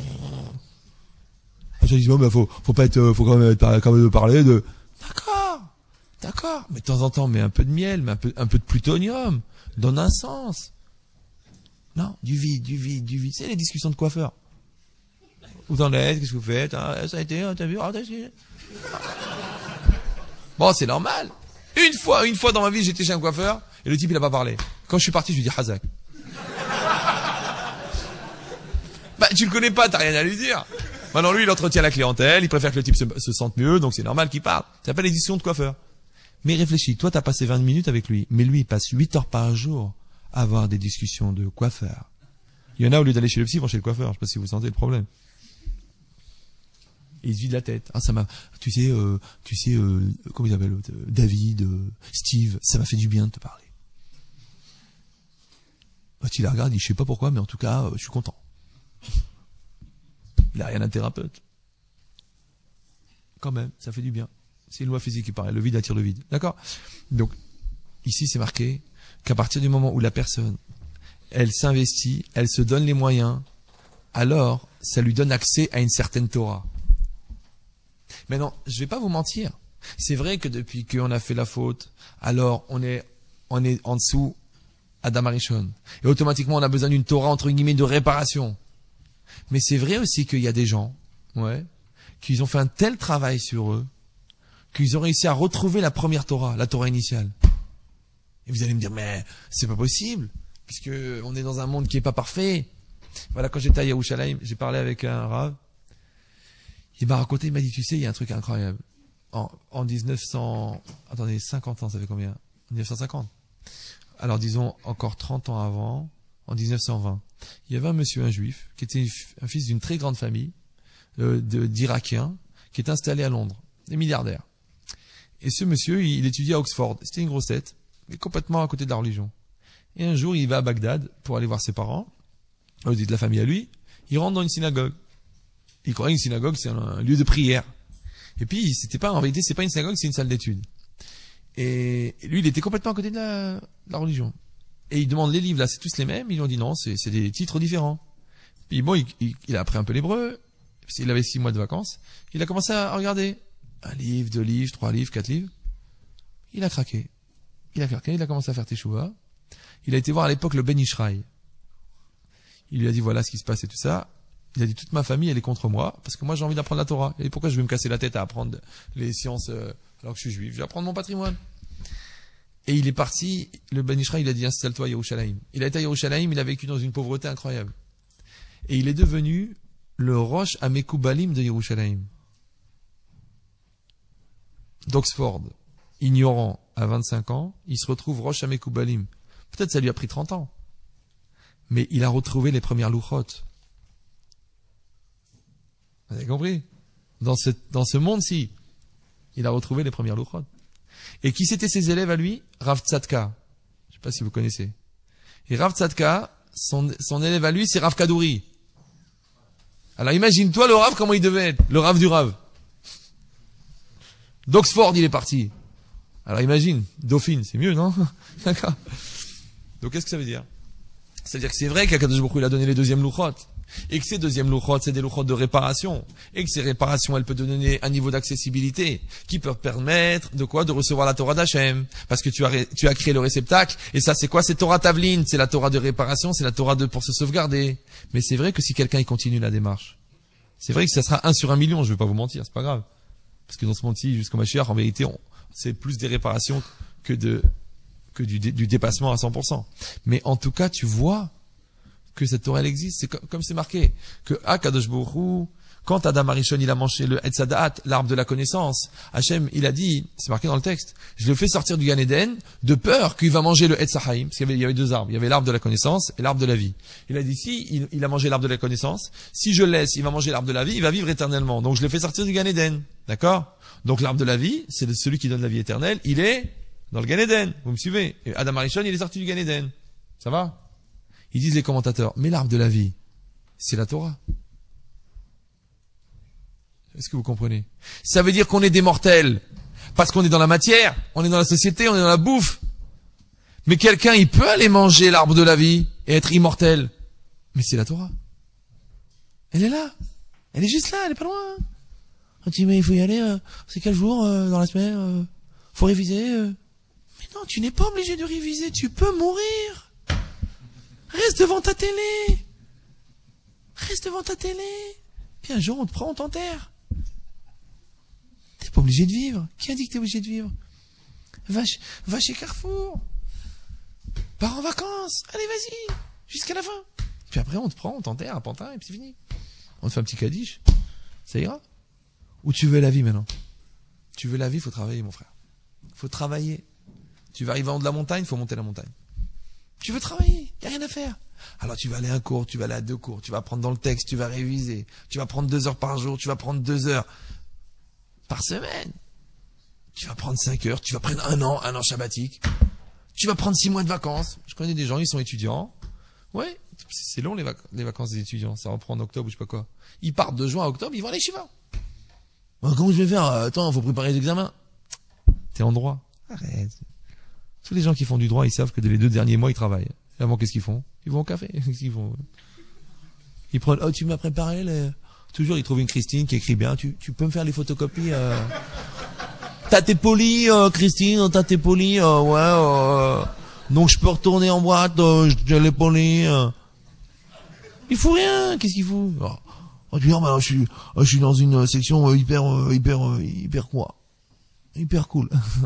Je dis, bah, faut quand même être capable de parler de, d'accord, mais de temps en temps, mais un peu de miel, mais un peu de plutonium, donne un sens. Non, du vide. C'est les discussions de coiffeurs. Où en êtes, qu'est-ce que vous faites, ça a été, t'as vu, Bon, c'est normal. Une fois dans ma vie, j'étais chez un coiffeur, et le type, il a pas parlé. Quand je suis parti, je lui dis, Hazak. Bah, tu le connais pas, t'as rien à lui dire. Maintenant, lui, il entretient la clientèle, il préfère que le type se sente mieux, donc c'est normal qu'il parle. Ça s'appelle les discussions de coiffeur. Mais réfléchis, toi, t'as passé 20 minutes avec lui, mais lui, il passe 8 heures par jour à avoir des discussions de coiffeur. Il y en a, au lieu d'aller chez le psy, ils vont chez le coiffeur. Je sais pas si vous sentez le problème. Et il se vide la tête. Ah, ça m'a, tu sais, comment il s'appelle, David, Steve, ça m'a fait du bien de te parler. Bah, tu la regardes, il dit, je sais pas pourquoi, mais en tout cas, je suis content. Il n'a rien d'un thérapeute. Quand même, ça fait du bien. C'est une loi physique qui paraît. Le vide attire le vide. D'accord? Donc, ici, c'est marqué qu'à partir du moment où la personne, elle s'investit, elle se donne les moyens, alors, ça lui donne accès à une certaine Torah. Maintenant, je vais pas vous mentir. C'est vrai que depuis qu'on a fait la faute, alors on est en dessous Adam Arishon. Et automatiquement, on a besoin d'une Torah, entre guillemets, de réparation. Mais c'est vrai aussi qu'il y a des gens, qui ont fait un tel travail sur eux, qu'ils ont réussi à retrouver la première Torah, la Torah initiale. Et vous allez me dire, mais c'est pas possible, puisque on est dans un monde qui est pas parfait. Voilà, quand j'étais à Yerushalayim, j'ai parlé avec un rav. Il m'a raconté, il m'a dit, tu sais, il y a un truc incroyable. En 1900, attendez, 50 ans, ça fait combien? 1950. Alors disons encore 30 ans avant, en 1920. Il y avait un juif, qui était un fils d'une très grande famille, d'Irakiens, qui est installé à Londres, des milliardaires. Et ce monsieur, il étudiait à Oxford. C'était une grosse tête, mais complètement à côté de la religion. Et un jour, il va à Bagdad pour aller voir ses parents, de la famille à lui. Il rentre dans une synagogue. Il croyait qu'une synagogue, c'est un lieu de prière. Et puis, en vérité, c'est pas une synagogue, c'est une salle d'études. Et lui, il était complètement à côté de la religion. Et il demande les livres, là, c'est tous les mêmes. Ils lui ont dit non, c'est des titres différents. Puis bon, il a appris un peu l'hébreu. Il avait 6 mois de vacances. Il a commencé à regarder. 1 livre, 2 livres, 3 livres, 4 livres. Il a craqué. Il a commencé à faire teshuva. Il a été voir à l'époque le Ben Ishraï. Il lui a dit voilà ce qui se passe et tout ça. Il a dit toute ma famille elle est contre moi parce que moi j'ai envie d'apprendre la Torah. Et pourquoi je vais me casser la tête à apprendre les sciences alors que je suis juif? Je vais apprendre mon patrimoine. Et il est parti, le Ben Ishraï, il a dit installe-toi à Yerushalayim. Il a été à Yerushalayim, il a vécu dans une pauvreté incroyable. Et il est devenu le Rosh Amekoubalim de Yerushalayim. D'Oxford, ignorant à 25 ans, il se retrouve Rosh Amekoubalim. Peut-être ça lui a pris 30 ans. Mais il a retrouvé les premières louchot. Vous avez compris? Dans ce monde-ci, il a retrouvé les premières louchot. Et qui c'était ses élèves à lui? Rav Tzadka. Je sais pas si vous connaissez. Et Rav Tzadka, son élève à lui, c'est Rav Kadouri. Alors imagine-toi le Rav, comment il devait être. Le Rav du Rav. D'Oxford, il est parti. Alors imagine, Dauphine, c'est mieux, non? D'accord. Donc qu'est-ce que ça veut dire? C'est-à-dire que c'est vrai qu'Akadosh Baruch Hu, il a donné les deuxièmes louchot. Et que ces deuxièmes louchot, c'est des louchot de réparation. Et que ces réparations, elles peuvent donner un niveau d'accessibilité qui peut permettre de quoi? De recevoir la Torah d'Hachem. Parce que tu as créé le réceptacle. Et ça, c'est quoi? C'est Torah Tavlin. C'est la Torah de réparation. C'est la Torah pour se sauvegarder. Mais c'est vrai que si quelqu'un, il continue la démarche, c'est vrai que ça sera 1 sur 1 million. Je vais pas vous mentir. C'est pas grave. Parce que dans ce monde-ci, jusqu'au Mashiach, en vérité, c'est plus des réparations que du dépassement à 100%. Mais en tout cas, tu vois que cette Torah elle existe. C'est comme c'est marqué que Akadosh Baruch Hu, quand Adam Arishon il a mangé le Etz Hadaat, l'arbre de la connaissance, Hachem il a dit, c'est marqué dans le texte, je le fais sortir du Gan Eden de peur qu'il va manger le Etz Haim, parce qu'il y avait 2 arbres, il y avait l'arbre de la connaissance et l'arbre de la vie. Il a dit si il a mangé l'arbre de la connaissance, si je le laisse, il va manger l'arbre de la vie, il va vivre éternellement. Donc je le fais sortir du Gan Eden, d'accord? Donc l'arbre de la vie, c'est celui qui donne la vie éternelle, il est dans le Gan Eden. Vous me suivez? Et Adam Arishon il est sorti du Gan Eden. Ça va? Ils disent les commentateurs, mais l'arbre de la vie, c'est la Torah. Est-ce que vous comprenez? Ça veut dire qu'on est des mortels. Parce qu'on est dans la matière, on est dans la société, on est dans la bouffe. Mais quelqu'un, il peut aller manger l'arbre de la vie et être immortel. Mais c'est la Torah. Elle est là. Elle est juste là, elle est pas loin. On dit, mais il faut y aller, c'est quel jour dans la semaine faut réviser Mais non, tu n'es pas obligé de réviser, tu peux mourir. Reste devant ta télé. Reste devant ta télé. Puis un jour, on te prend, on t'enterre. T'es pas obligé de vivre. Qui a dit que t'es obligé de vivre? Va chez Carrefour. Pars en vacances. Allez, vas-y. Jusqu'à la fin. Puis après, on te prend, on t'enterre à Pantin, et puis c'est fini. On te fait un petit kadish. Ça ira. Ou tu veux la vie maintenant? Tu veux la vie, faut travailler, mon frère. Faut travailler. Tu vas arriver en haut de la montagne, faut monter la montagne. Tu veux travailler, y a rien à faire. Alors tu vas aller à un cours, tu vas aller à 2 cours, tu vas prendre dans le texte, tu vas réviser, tu vas prendre 2 heures par jour, tu vas prendre 2 heures par semaine. Tu vas prendre 5 heures, tu vas prendre un an sabbatique. Tu vas prendre 6 mois de vacances. Je connais des gens, ils sont étudiants. Ouais, c'est long les vacances des étudiants, ça reprend en octobre ou je sais pas quoi. Ils partent de juin à octobre, ils vont aller chez Shiva. Comment je vais faire? Attends, faut préparer les examens. T'es en droit. Arrête. Tous les gens qui font du droit, ils savent que les 2 derniers mois, ils travaillent. Et avant, qu'est-ce qu'ils font? Ils vont au café. Qu'est-ce qu'ils font? Ils prennent, oh, tu m'as préparé Toujours, ils trouvent une Christine qui écrit bien. Tu peux me faire les photocopies, T'as tes polis, Christine, t'as tes polis, ouais, donc je peux retourner en boîte, j'ai les polis, Il faut rien, qu'est-ce qu'il faut? Oh, tu dis, bah, je suis dans une section hyper quoi? Hyper cool.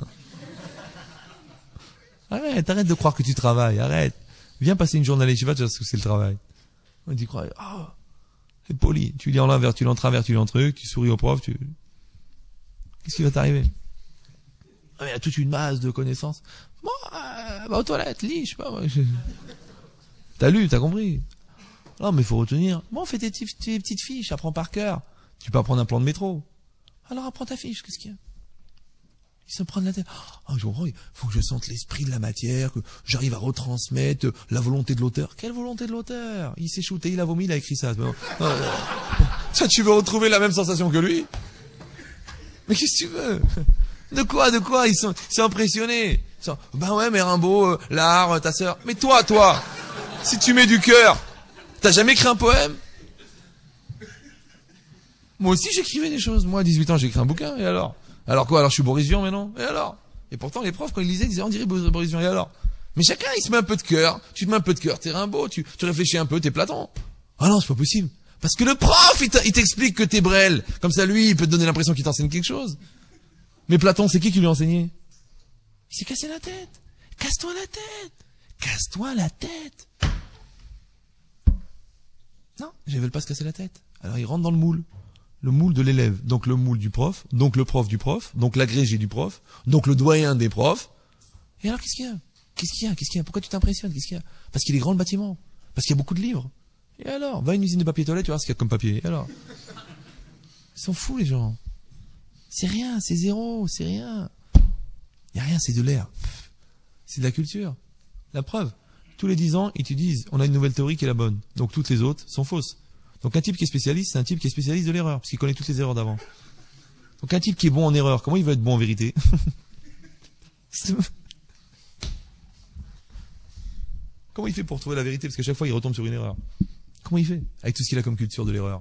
Arrête de croire que tu travailles, arrête. Viens passer une journée à l'échiva, tu vas voir ce que c'est le travail. On dit, c'est poli. Tu lis en l'envers, tu lis en travers, tu lis en truc, tu souris au prof, qu'est-ce qui va t'arriver? Il y a toute une masse de connaissances. Bon, va aux toilettes, lis, je sais pas, moi. T'as lu, t'as compris. Non, mais faut retenir. Bon, fais tes petites fiches, apprends par cœur. Tu peux apprendre un plan de métro. Alors apprends ta fiche, qu'est-ce qu'il y a? Il se prend la tête. Il faut que je sente l'esprit de la matière, que j'arrive à retransmettre la volonté de l'auteur. Quelle volonté de l'auteur? Il s'est shooté, il a vomi, il a écrit ça. Ça, tu veux retrouver la même sensation que lui? Mais qu'est-ce que tu veux? De quoi? Ils sont impressionnés. Ben ouais, mais Rimbaud, l'art, ta sœur. Mais toi, si tu mets du cœur, t'as jamais écrit un poème? Moi aussi, j'écrivais des choses. Moi, à 18 ans, j'ai écrit un bouquin, et alors? Alors quoi? Alors je suis Boris Vian maintenant? Et alors? Et pourtant les profs quand ils lisaient, ils disaient on dirait Boris Vian. Et alors? Mais chacun il se met un peu de cœur. Tu te mets un peu de cœur, t'es Rimbaud, tu réfléchis un peu, t'es Platon. Ah non, c'est pas possible. Parce que le prof il t'explique que t'es Brel. Comme ça lui il peut te donner l'impression qu'il t'enseigne quelque chose. Mais Platon c'est qui lui a enseigné? Il s'est cassé la tête. Casse-toi la tête. Non, ils veulent pas se casser la tête. Alors ils rentrent dans le moule. Le moule de l'élève, donc le moule du prof, donc le prof du prof, donc l'agrégé du prof, donc le doyen des profs. Et alors, qu'est-ce qu'il y a? Pourquoi tu t'impressionnes? Qu'est-ce qu'il y a? Parce qu'il est grand le bâtiment. Parce qu'il y a beaucoup de livres. Et alors? Va à une usine de papier toilette, tu vois ce qu'il y a comme papier. Et alors? Ils sont fous, les gens. C'est rien, c'est zéro, c'est rien. Il y a rien, c'est de l'air. C'est de la culture. La preuve. Tous les 10 ans, ils te disent, on a une nouvelle théorie qui est la bonne. Donc toutes les autres sont fausses. Donc un type qui est spécialiste, c'est un type qui est spécialiste de l'erreur, parce qu'il connaît toutes les erreurs d'avant. Donc un type qui est bon en erreur, comment il va être bon en vérité? Comment il fait pour trouver la vérité? Parce qu'à chaque fois, il retombe sur une erreur. Comment il fait? Avec tout ce qu'il a comme culture de l'erreur.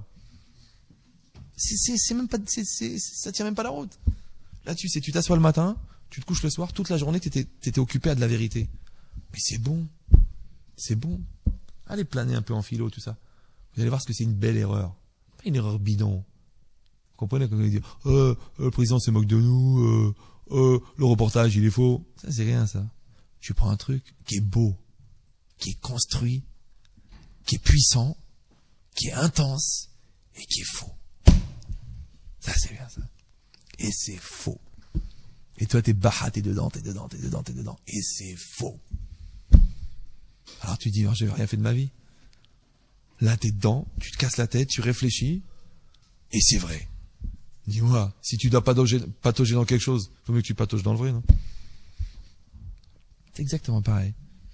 C'est même pas, ça tient même pas la route. Là, tu sais, tu t'assois le matin, tu te couches le soir, toute la journée, t'étais occupé à de la vérité. Mais c'est bon. C'est bon. Allez planer un peu en philo, tout ça. Vous allez voir ce que c'est une belle erreur. Pas une erreur bidon. Vous comprenez quand on dit, le président se moque de nous, le reportage, il est faux. Ça, c'est rien, ça. Tu prends un truc qui est beau, qui est construit, qui est puissant, qui est intense, et qui est faux. Ça, c'est bien, ça. Et c'est faux. Et toi, t'es baha, t'es dedans. Et c'est faux. Alors tu dis, j'ai rien fait de ma vie. Là, t'es dedans, tu te casses la tête, tu réfléchis, et c'est vrai. Dis-moi, si tu dois patauger dans quelque chose, faut mieux que tu patauges dans le vrai, non? C'est exactement pareil.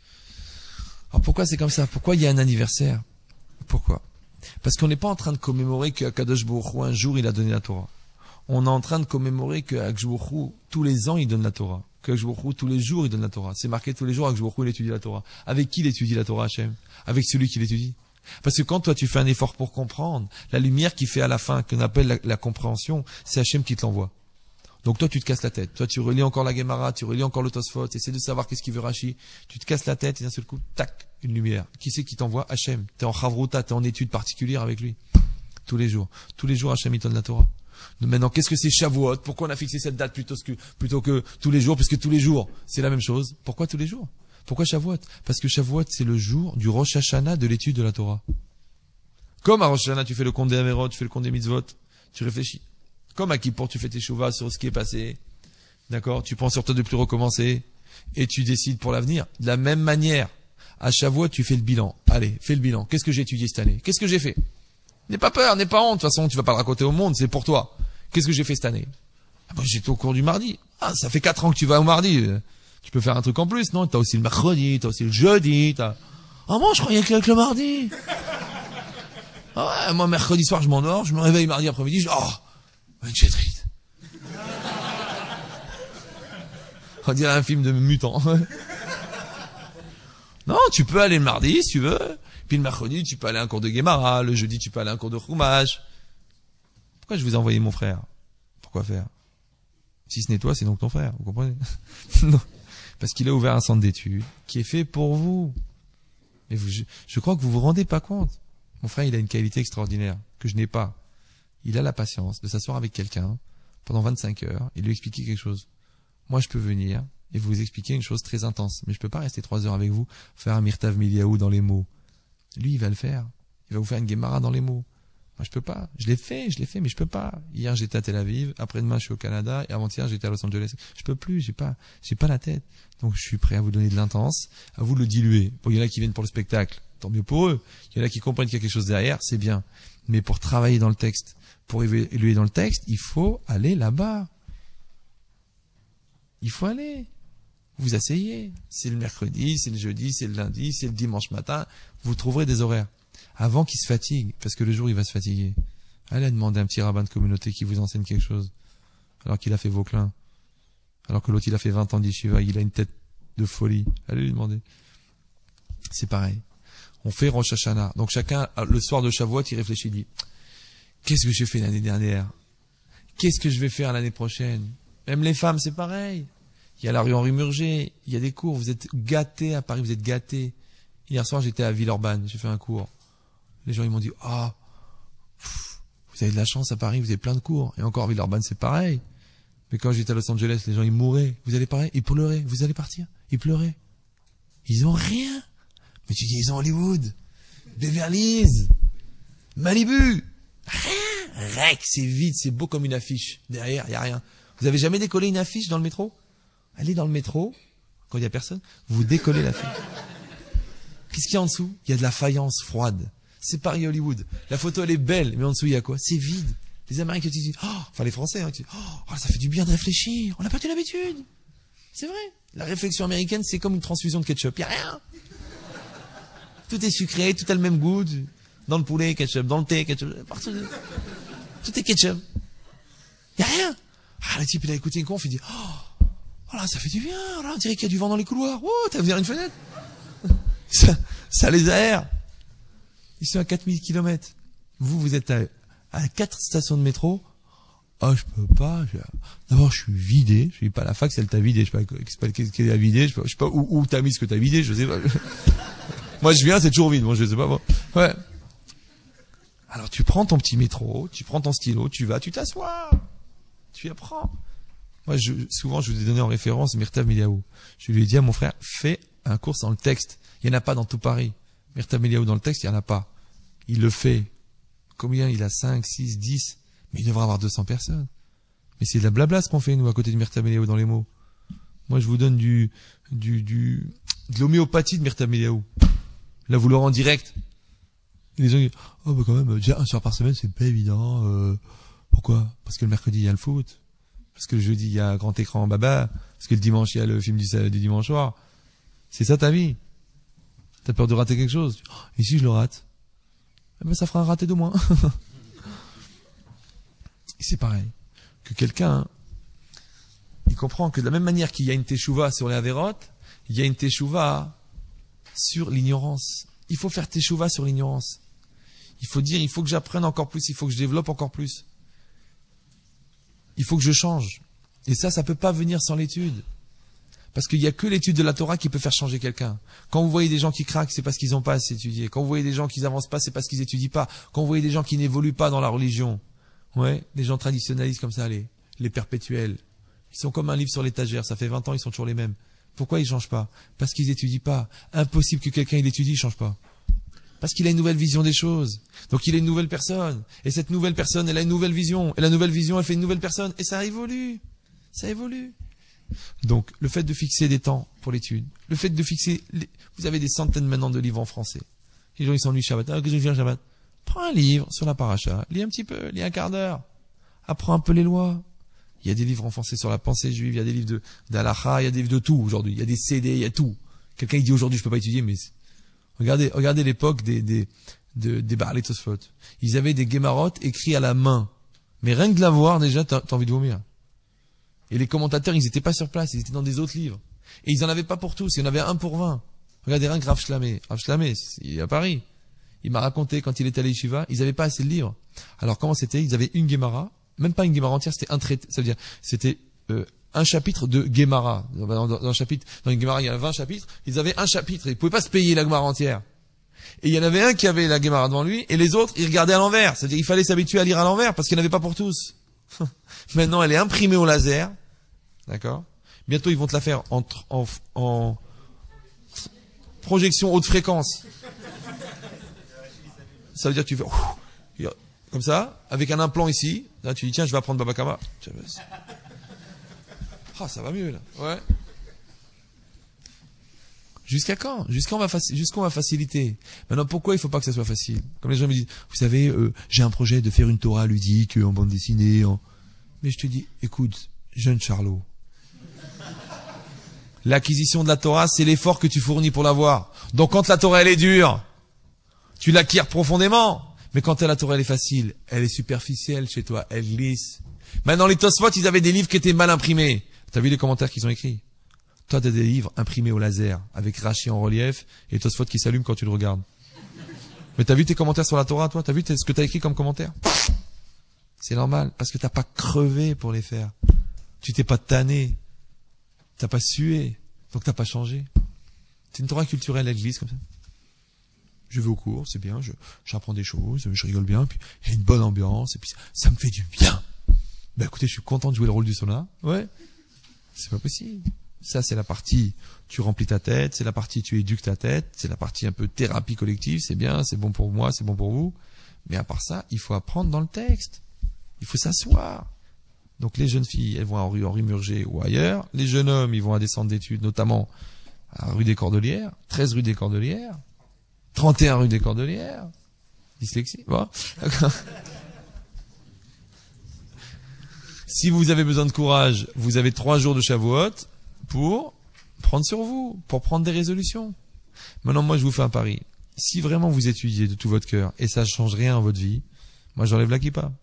Alors pourquoi c'est comme ça? Pourquoi il y a un anniversaire? Pourquoi? Parce qu'on n'est pas en train de commémorer qu'Akadosh Baruch Hu, un jour, il a donné la Torah. On est en train de commémorer qu'Akadosh Baruch Hu, tous les ans, il donne la Torah. Qu'Akadosh Baruch Hu, tous les jours, il donne la Torah. C'est marqué tous les jours, Akadosh Baruch Hu, il étudie la Torah. Avec qui il étudie la Torah, Hachem? Avec celui qui l'étudie. Parce que quand toi, tu fais un effort pour comprendre, la lumière qui fait à la fin, qu'on appelle la compréhension, c'est Hachem qui te l'envoie. Donc toi, tu te casses la tête. Toi, tu relis encore la Gemara, tu relis encore le Tosfot, tu essaies de savoir qu'est-ce qu'il veut Rashi. Tu te casses la tête et d'un seul coup, tac, une lumière. Qui c'est qui t'envoie? Hachem. T'es en Chavruta, t'es en étude particulière avec lui. Tous les jours. Tous les jours, Hachem, il donne la Torah. Donc maintenant, qu'est-ce que c'est Shavuot? Pourquoi on a fixé cette date plutôt que tous les jours? Parce que tous les jours, c'est la même chose. Pourquoi tous les jours? Pourquoi Shavuot? Parce que Shavuot, c'est le jour du Rosh Hashanah de l'étude de la Torah. Comme à Rosh Hashanah, tu fais le compte des Averot, tu fais le compte des mitzvot, tu réfléchis. Comme à Kippour, tu fais tes shuvas sur ce qui est passé. D'accord? Tu prends sur toi de plus recommencer. Et tu décides pour l'avenir. De la même manière, à Shavuot, tu fais le bilan. Allez, fais le bilan. Qu'est-ce que j'ai étudié cette année? Qu'est-ce que j'ai fait? N'aie pas peur, n'aie pas honte. De toute façon, tu vas pas le raconter au monde, c'est pour toi. Qu'est-ce que j'ai fait cette année? Ah ben, j'étais au cours du mardi. Ah, ça fait 4 ans que tu vas au mardi. Tu peux faire un truc en plus, non? T'as aussi le mercredi, t'as aussi le jeudi, Ah, moi, je croyais qu'avec le mardi. Ah ouais, moi, mercredi soir, je m'endors, je me réveille mardi après-midi, une chétrite. On dirait un film de mutant. Non, tu peux aller le mardi, si tu veux. Puis le mercredi, tu peux aller à un cours de Gemara. Le jeudi, tu peux aller à un cours de Chumash. Pourquoi je vous ai envoyé mon frère? Pourquoi faire? Si ce n'est toi, c'est donc ton frère, vous comprenez? Non. Parce qu'il a ouvert un centre d'études qui est fait pour vous. Et je crois que vous vous rendez pas compte. Mon frère, il a une qualité extraordinaire que je n'ai pas. Il a la patience de s'asseoir avec quelqu'un pendant 25 heures et lui expliquer quelque chose. Moi, je peux venir et vous expliquer une chose très intense, mais je peux pas rester 3 heures avec vous, faire un Mirtav Miliaou dans les mots. Lui, il va le faire. Il va vous faire une Gemara dans les mots. Moi, je peux pas. Je l'ai fait, mais je peux pas. Hier, j'étais à Tel Aviv, après-demain, je suis au Canada, et avant-hier, j'étais à Los Angeles. Je peux plus, j'ai pas la tête. Donc, je suis prêt à vous donner de l'intense, à vous le diluer. Bon, il y en a qui viennent pour le spectacle. Tant mieux pour eux. Il y en a qui comprennent qu'il y a quelque chose derrière, c'est bien. Mais pour travailler dans le texte, pour évoluer dans le texte, il faut aller là-bas. Il faut aller. Vous asseyez. C'est le mercredi, c'est le jeudi, c'est le lundi, c'est le dimanche matin. Vous trouverez des horaires. Avant qu'il se fatigue, parce que le jour il va se fatiguer. Allez demander à un petit rabbin de communauté qui vous enseigne quelque chose. Alors qu'il a fait Vauclin. Alors que l'autre il a fait 20 ans d'Yeshiva, il a une tête de folie. Allez lui demander. C'est pareil. On fait Rosh Hashanah. Donc chacun, le soir de Shavuot, il réfléchit, il dit, qu'est-ce que j'ai fait l'année dernière? Qu'est-ce que je vais faire l'année prochaine? Même les femmes, c'est pareil. Il y a la rue Henri Murger, il y a des cours, vous êtes gâtés à Paris, vous êtes gâtés. Hier soir, j'étais à Villeurbanne, j'ai fait un cours. Les gens, ils m'ont dit, vous avez de la chance à Paris, vous avez plein de cours. Et encore, Villeurbanne, c'est pareil. Mais quand j'étais à Los Angeles, les gens, ils mouraient. Vous allez pareil, ils pleuraient. Vous allez partir, ils pleuraient. Ils ont rien. Mais tu dis, ils ont Hollywood, Beverly Hills, Malibu. Rien. Rec, c'est vide, c'est beau comme une affiche. Derrière, il y a rien. Vous avez jamais décollé une affiche dans le métro? Allez dans le métro, quand il y a personne, vous décollez l'affiche. Qu'est-ce qu'il y a en dessous? Il y a de la faïence froide. C'est Paris Hollywood. La photo, elle est belle, mais en dessous, il y a quoi? C'est vide. Les Américains qui disent, enfin les Français, qui disent, ça fait du bien de réfléchir. On n'a pas eu l'habitude. C'est vrai. La réflexion américaine, c'est comme une transfusion de ketchup. Il n'y a rien. Tout est sucré, tout a le même goût. Dans le poulet, ketchup. Dans le thé, ketchup. Partout. Tout est ketchup. Il n'y a rien. Le type, il a écouté une conf, il dit, là, ça fait du bien. Là, on dirait qu'il y a du vent dans les couloirs. Oh, t'as ouvert une fenêtre. Ça les aère. Ils sont à 4000 kilomètres. Vous êtes à 4 stations de métro. Oh, je peux pas. D'abord, je suis vidé. Je suis pas à la fac, elle t'a vidé. Je sais pas qu'est-ce qu'elle a vidé. Je sais pas où t'as mis ce que t'as vidé. Je sais pas. Moi, je viens, c'est toujours vide. Moi, je sais pas. Moi. Ouais. Alors, tu prends ton petit métro, tu prends ton stylo, tu vas, tu t'assois. Tu apprends. Moi, souvent, je vous ai donné en référence Myrtaf Meliaou. Je lui ai dit à mon frère, fais un cours dans le texte. Il y en a pas dans tout Paris. Myrtaf Meliaou dans le texte, il y en a pas. Il le fait. Combien? Il a 5, 6, 10. Mais il devrait avoir 200 personnes. Mais c'est de la blabla ce qu'on fait, nous, à côté de Myrtaf Meliaou dans les mots. Moi, je vous donne de l'homéopathie de Myrtaf Meliaou. Là, vous l'aurez en direct. Et les gens disent, oh, bah, quand même, déjà, un soir par semaine, c'est pas évident. Pourquoi? Parce que le mercredi, il y a le foot. Parce que le jeudi, il y a un grand écran baba. Parce que le dimanche, il y a le film du dimanche soir. C'est ça ta vie. T'as peur de rater quelque chose. Et si je le rate? Eh ben, ça fera un raté de moins. Et c'est pareil. Que quelqu'un, il comprend que de la même manière qu'il y a une teshuva sur les avérotes, il y a une teshuva sur l'ignorance. Il faut faire teshuva sur l'ignorance. Il faut dire, il faut que j'apprenne encore plus, il faut que je développe encore plus. Il faut que je change. Et ça peut pas venir sans l'étude. Parce qu'il y a que l'étude de la Torah qui peut faire changer quelqu'un. Quand vous voyez des gens qui craquent, c'est parce qu'ils n'ont pas assez étudié. Quand vous voyez des gens qui n'avancent pas, c'est parce qu'ils étudient pas. Quand vous voyez des gens qui n'évoluent pas dans la religion, ouais, les gens traditionnalistes comme ça, les perpétuels, ils sont comme un livre sur l'étagère, ça fait 20 ans, ils sont toujours les mêmes. Pourquoi ils changent pas? Parce qu'ils étudient pas. Impossible que quelqu'un il étudie, il change pas. Parce qu'il a une nouvelle vision des choses. Donc il est une nouvelle personne. Et cette nouvelle personne, elle a une nouvelle vision. Et la nouvelle vision, elle fait une nouvelle personne. Et ça évolue. Ça évolue. Donc, le fait de fixer des temps pour l'étude, le fait de fixer, vous avez des centaines maintenant de livres en français. Les gens, ils s'ennuient Shabbat. Ah, que je viens Shabbat. Prends un livre sur la paracha, lis un petit peu, lis un quart d'heure. Apprends un peu les lois. Il y a des livres en français sur la pensée juive, il y a des livres d'Halacha, il y a des livres de tout aujourd'hui. Il y a des CD, il y a tout. Quelqu'un, il dit aujourd'hui, je peux pas étudier, mais regardez l'époque des Baalei Tosfot. Ils avaient des Gemarot écrits à la main. Mais rien que de la voir, déjà, t'as envie de vomir. Et les commentateurs, ils étaient pas sur place, ils étaient dans des autres livres. Et ils en avaient pas pour tous, il y en avait un pour 20. Regardez rien que Rav Shlamé. Rav Shlamé, il est à Paris. Il m'a raconté, quand il était à l'Yeshiva, ils avaient pas assez de livres. Alors comment c'était? Ils avaient une Gemara, même pas une Gemara entière, c'était un traité, ça veut dire, c'était un chapitre de Gemara. Dans une Gemara, il y a 20 chapitres, ils avaient un chapitre, ils pouvaient pas se payer la Gemara entière. Et il y en avait un qui avait la Gemara devant lui, et les autres, ils regardaient à l'envers. C'est-à-dire, il fallait s'habituer à lire à l'envers, parce qu'il n'y en avait pas pour tous. Maintenant, elle est imprimée au laser. D'accord? Bientôt, ils vont te la faire en projection haute fréquence. Ça veut dire que tu fais comme ça, avec un implant ici. Là, tu dis, tiens, je vais apprendre Baba Kama. Ah, ça va mieux, là. Ouais. Jusqu'à quand? Jusqu'à on va faciliter. Maintenant, pourquoi il faut pas que ça soit facile? Comme les gens me disent, vous savez, j'ai un projet de faire une Torah ludique en bande dessinée. Mais je te dis, écoute, jeune Charlot, l'acquisition de la Torah, c'est l'effort que tu fournis pour l'avoir. Donc quand la Torah, elle est dure, tu l'acquiers profondément. Mais quand la Torah, elle est facile, elle est superficielle chez toi, elle glisse. Maintenant, les Tosfot, ils avaient des livres qui étaient mal imprimés. T'as vu les commentaires qu'ils ont écrits? Toi, t'as des livres imprimés au laser, avec Rashi en relief, et Tosfot qui s'allume quand tu le regardes. Mais t'as vu tes commentaires sur la Torah, toi? T'as vu ce que t'as écrit comme commentaire? C'est normal, parce que t'as pas crevé pour les faire. Tu t'es pas tanné. T'as pas sué. Donc t'as pas changé. C'est une Torah culturelle à l'église, comme ça. Je vais au cours, c'est bien, j'apprends des choses, je rigole bien, puis il y a une bonne ambiance, et puis ça me fait du bien. Ben écoutez, je suis content de jouer le rôle du sauna. Ouais. C'est pas possible. Ça, c'est la partie, tu remplis ta tête, c'est la partie, tu éduques ta tête, c'est la partie un peu thérapie collective, c'est bien, c'est bon pour moi, c'est bon pour vous. Mais à part ça, il faut apprendre dans le texte. Il faut s'asseoir. Donc les jeunes filles, elles vont à Henri Murger ou ailleurs. Les jeunes hommes, ils vont à des centres d'études, notamment à rue des Cordelières, 13 rue des Cordelières, 31 rue des Cordelières. Dyslexie, bon. Si vous avez besoin de courage, vous avez 3 jours de Shavuot pour prendre sur vous, pour prendre des résolutions. Maintenant, moi, je vous fais un pari. Si vraiment vous étudiez de tout votre cœur et ça ne change rien dans votre vie, moi, j'enlève la kippa.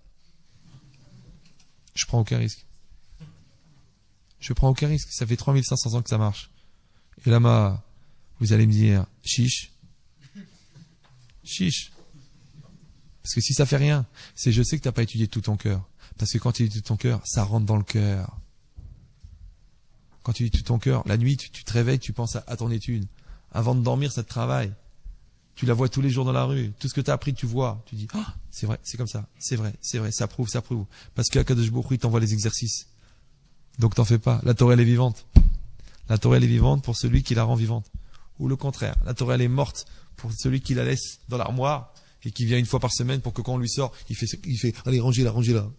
Je prends aucun risque. Je prends aucun risque. Ça fait 3500 ans que ça marche. Et là, Vous allez me dire, chiche. Chiche. Parce que si ça fait rien, c'est je sais que tu n'as pas étudié tout ton cœur. Parce que quand tu étudies tout ton cœur, ça rentre dans le cœur. Quand tu étudies tout ton cœur, la nuit, tu te réveilles, tu penses à ton étude. Avant de dormir, ça te travaille. Tu la vois tous les jours dans la rue. Tout ce que tu as appris, tu vois. Tu dis, ah, c'est vrai, c'est comme ça. C'est vrai, ça prouve. Parce qu'Akadosh Baruch Hu, il t'envoie les exercices. Donc t'en fais pas. La Torah, elle est vivante. La Torah, elle est vivante pour celui qui la rend vivante. Ou le contraire. La Torah, elle est morte pour celui qui la laisse dans l'armoire et qui vient une fois par semaine pour que quand on lui sort, il fait, allez, rangez-la.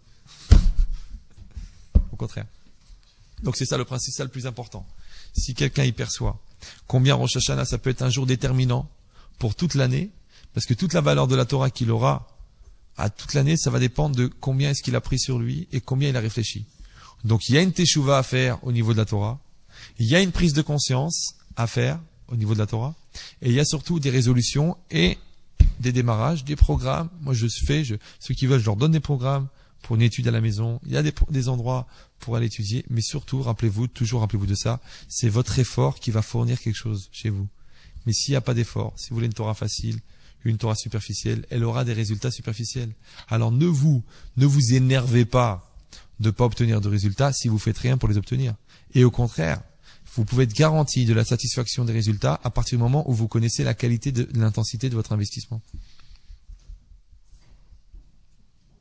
Au contraire. Donc c'est ça le principe, c'est ça le plus important. Si quelqu'un y perçoit combien Rosh Hashanah, ça peut être un jour déterminant pour toute l'année, parce que toute la valeur de la Torah qu'il aura à toute l'année, ça va dépendre de combien est-ce qu'il a pris sur lui et combien il a réfléchi. Donc il y a une teshuva à faire au niveau de la Torah, il y a une prise de conscience à faire au niveau de la Torah, et il y a surtout des résolutions et des démarrages, des programmes. Moi ceux qui veulent, je leur donne des programmes pour une étude à la maison. Il y a des endroits pour aller étudier, mais surtout, toujours rappelez-vous de ça, c'est votre effort qui va fournir quelque chose chez vous. Mais s'il n'y a pas d'effort, si vous voulez une Torah facile, une Torah superficielle, elle aura des résultats superficiels. Alors ne vous énervez pas de ne pas obtenir de résultats si vous faites rien pour les obtenir. Et au contraire, vous pouvez être garanti de la satisfaction des résultats à partir du moment où vous connaissez la qualité de l'intensité de votre investissement. Vous avez compris ?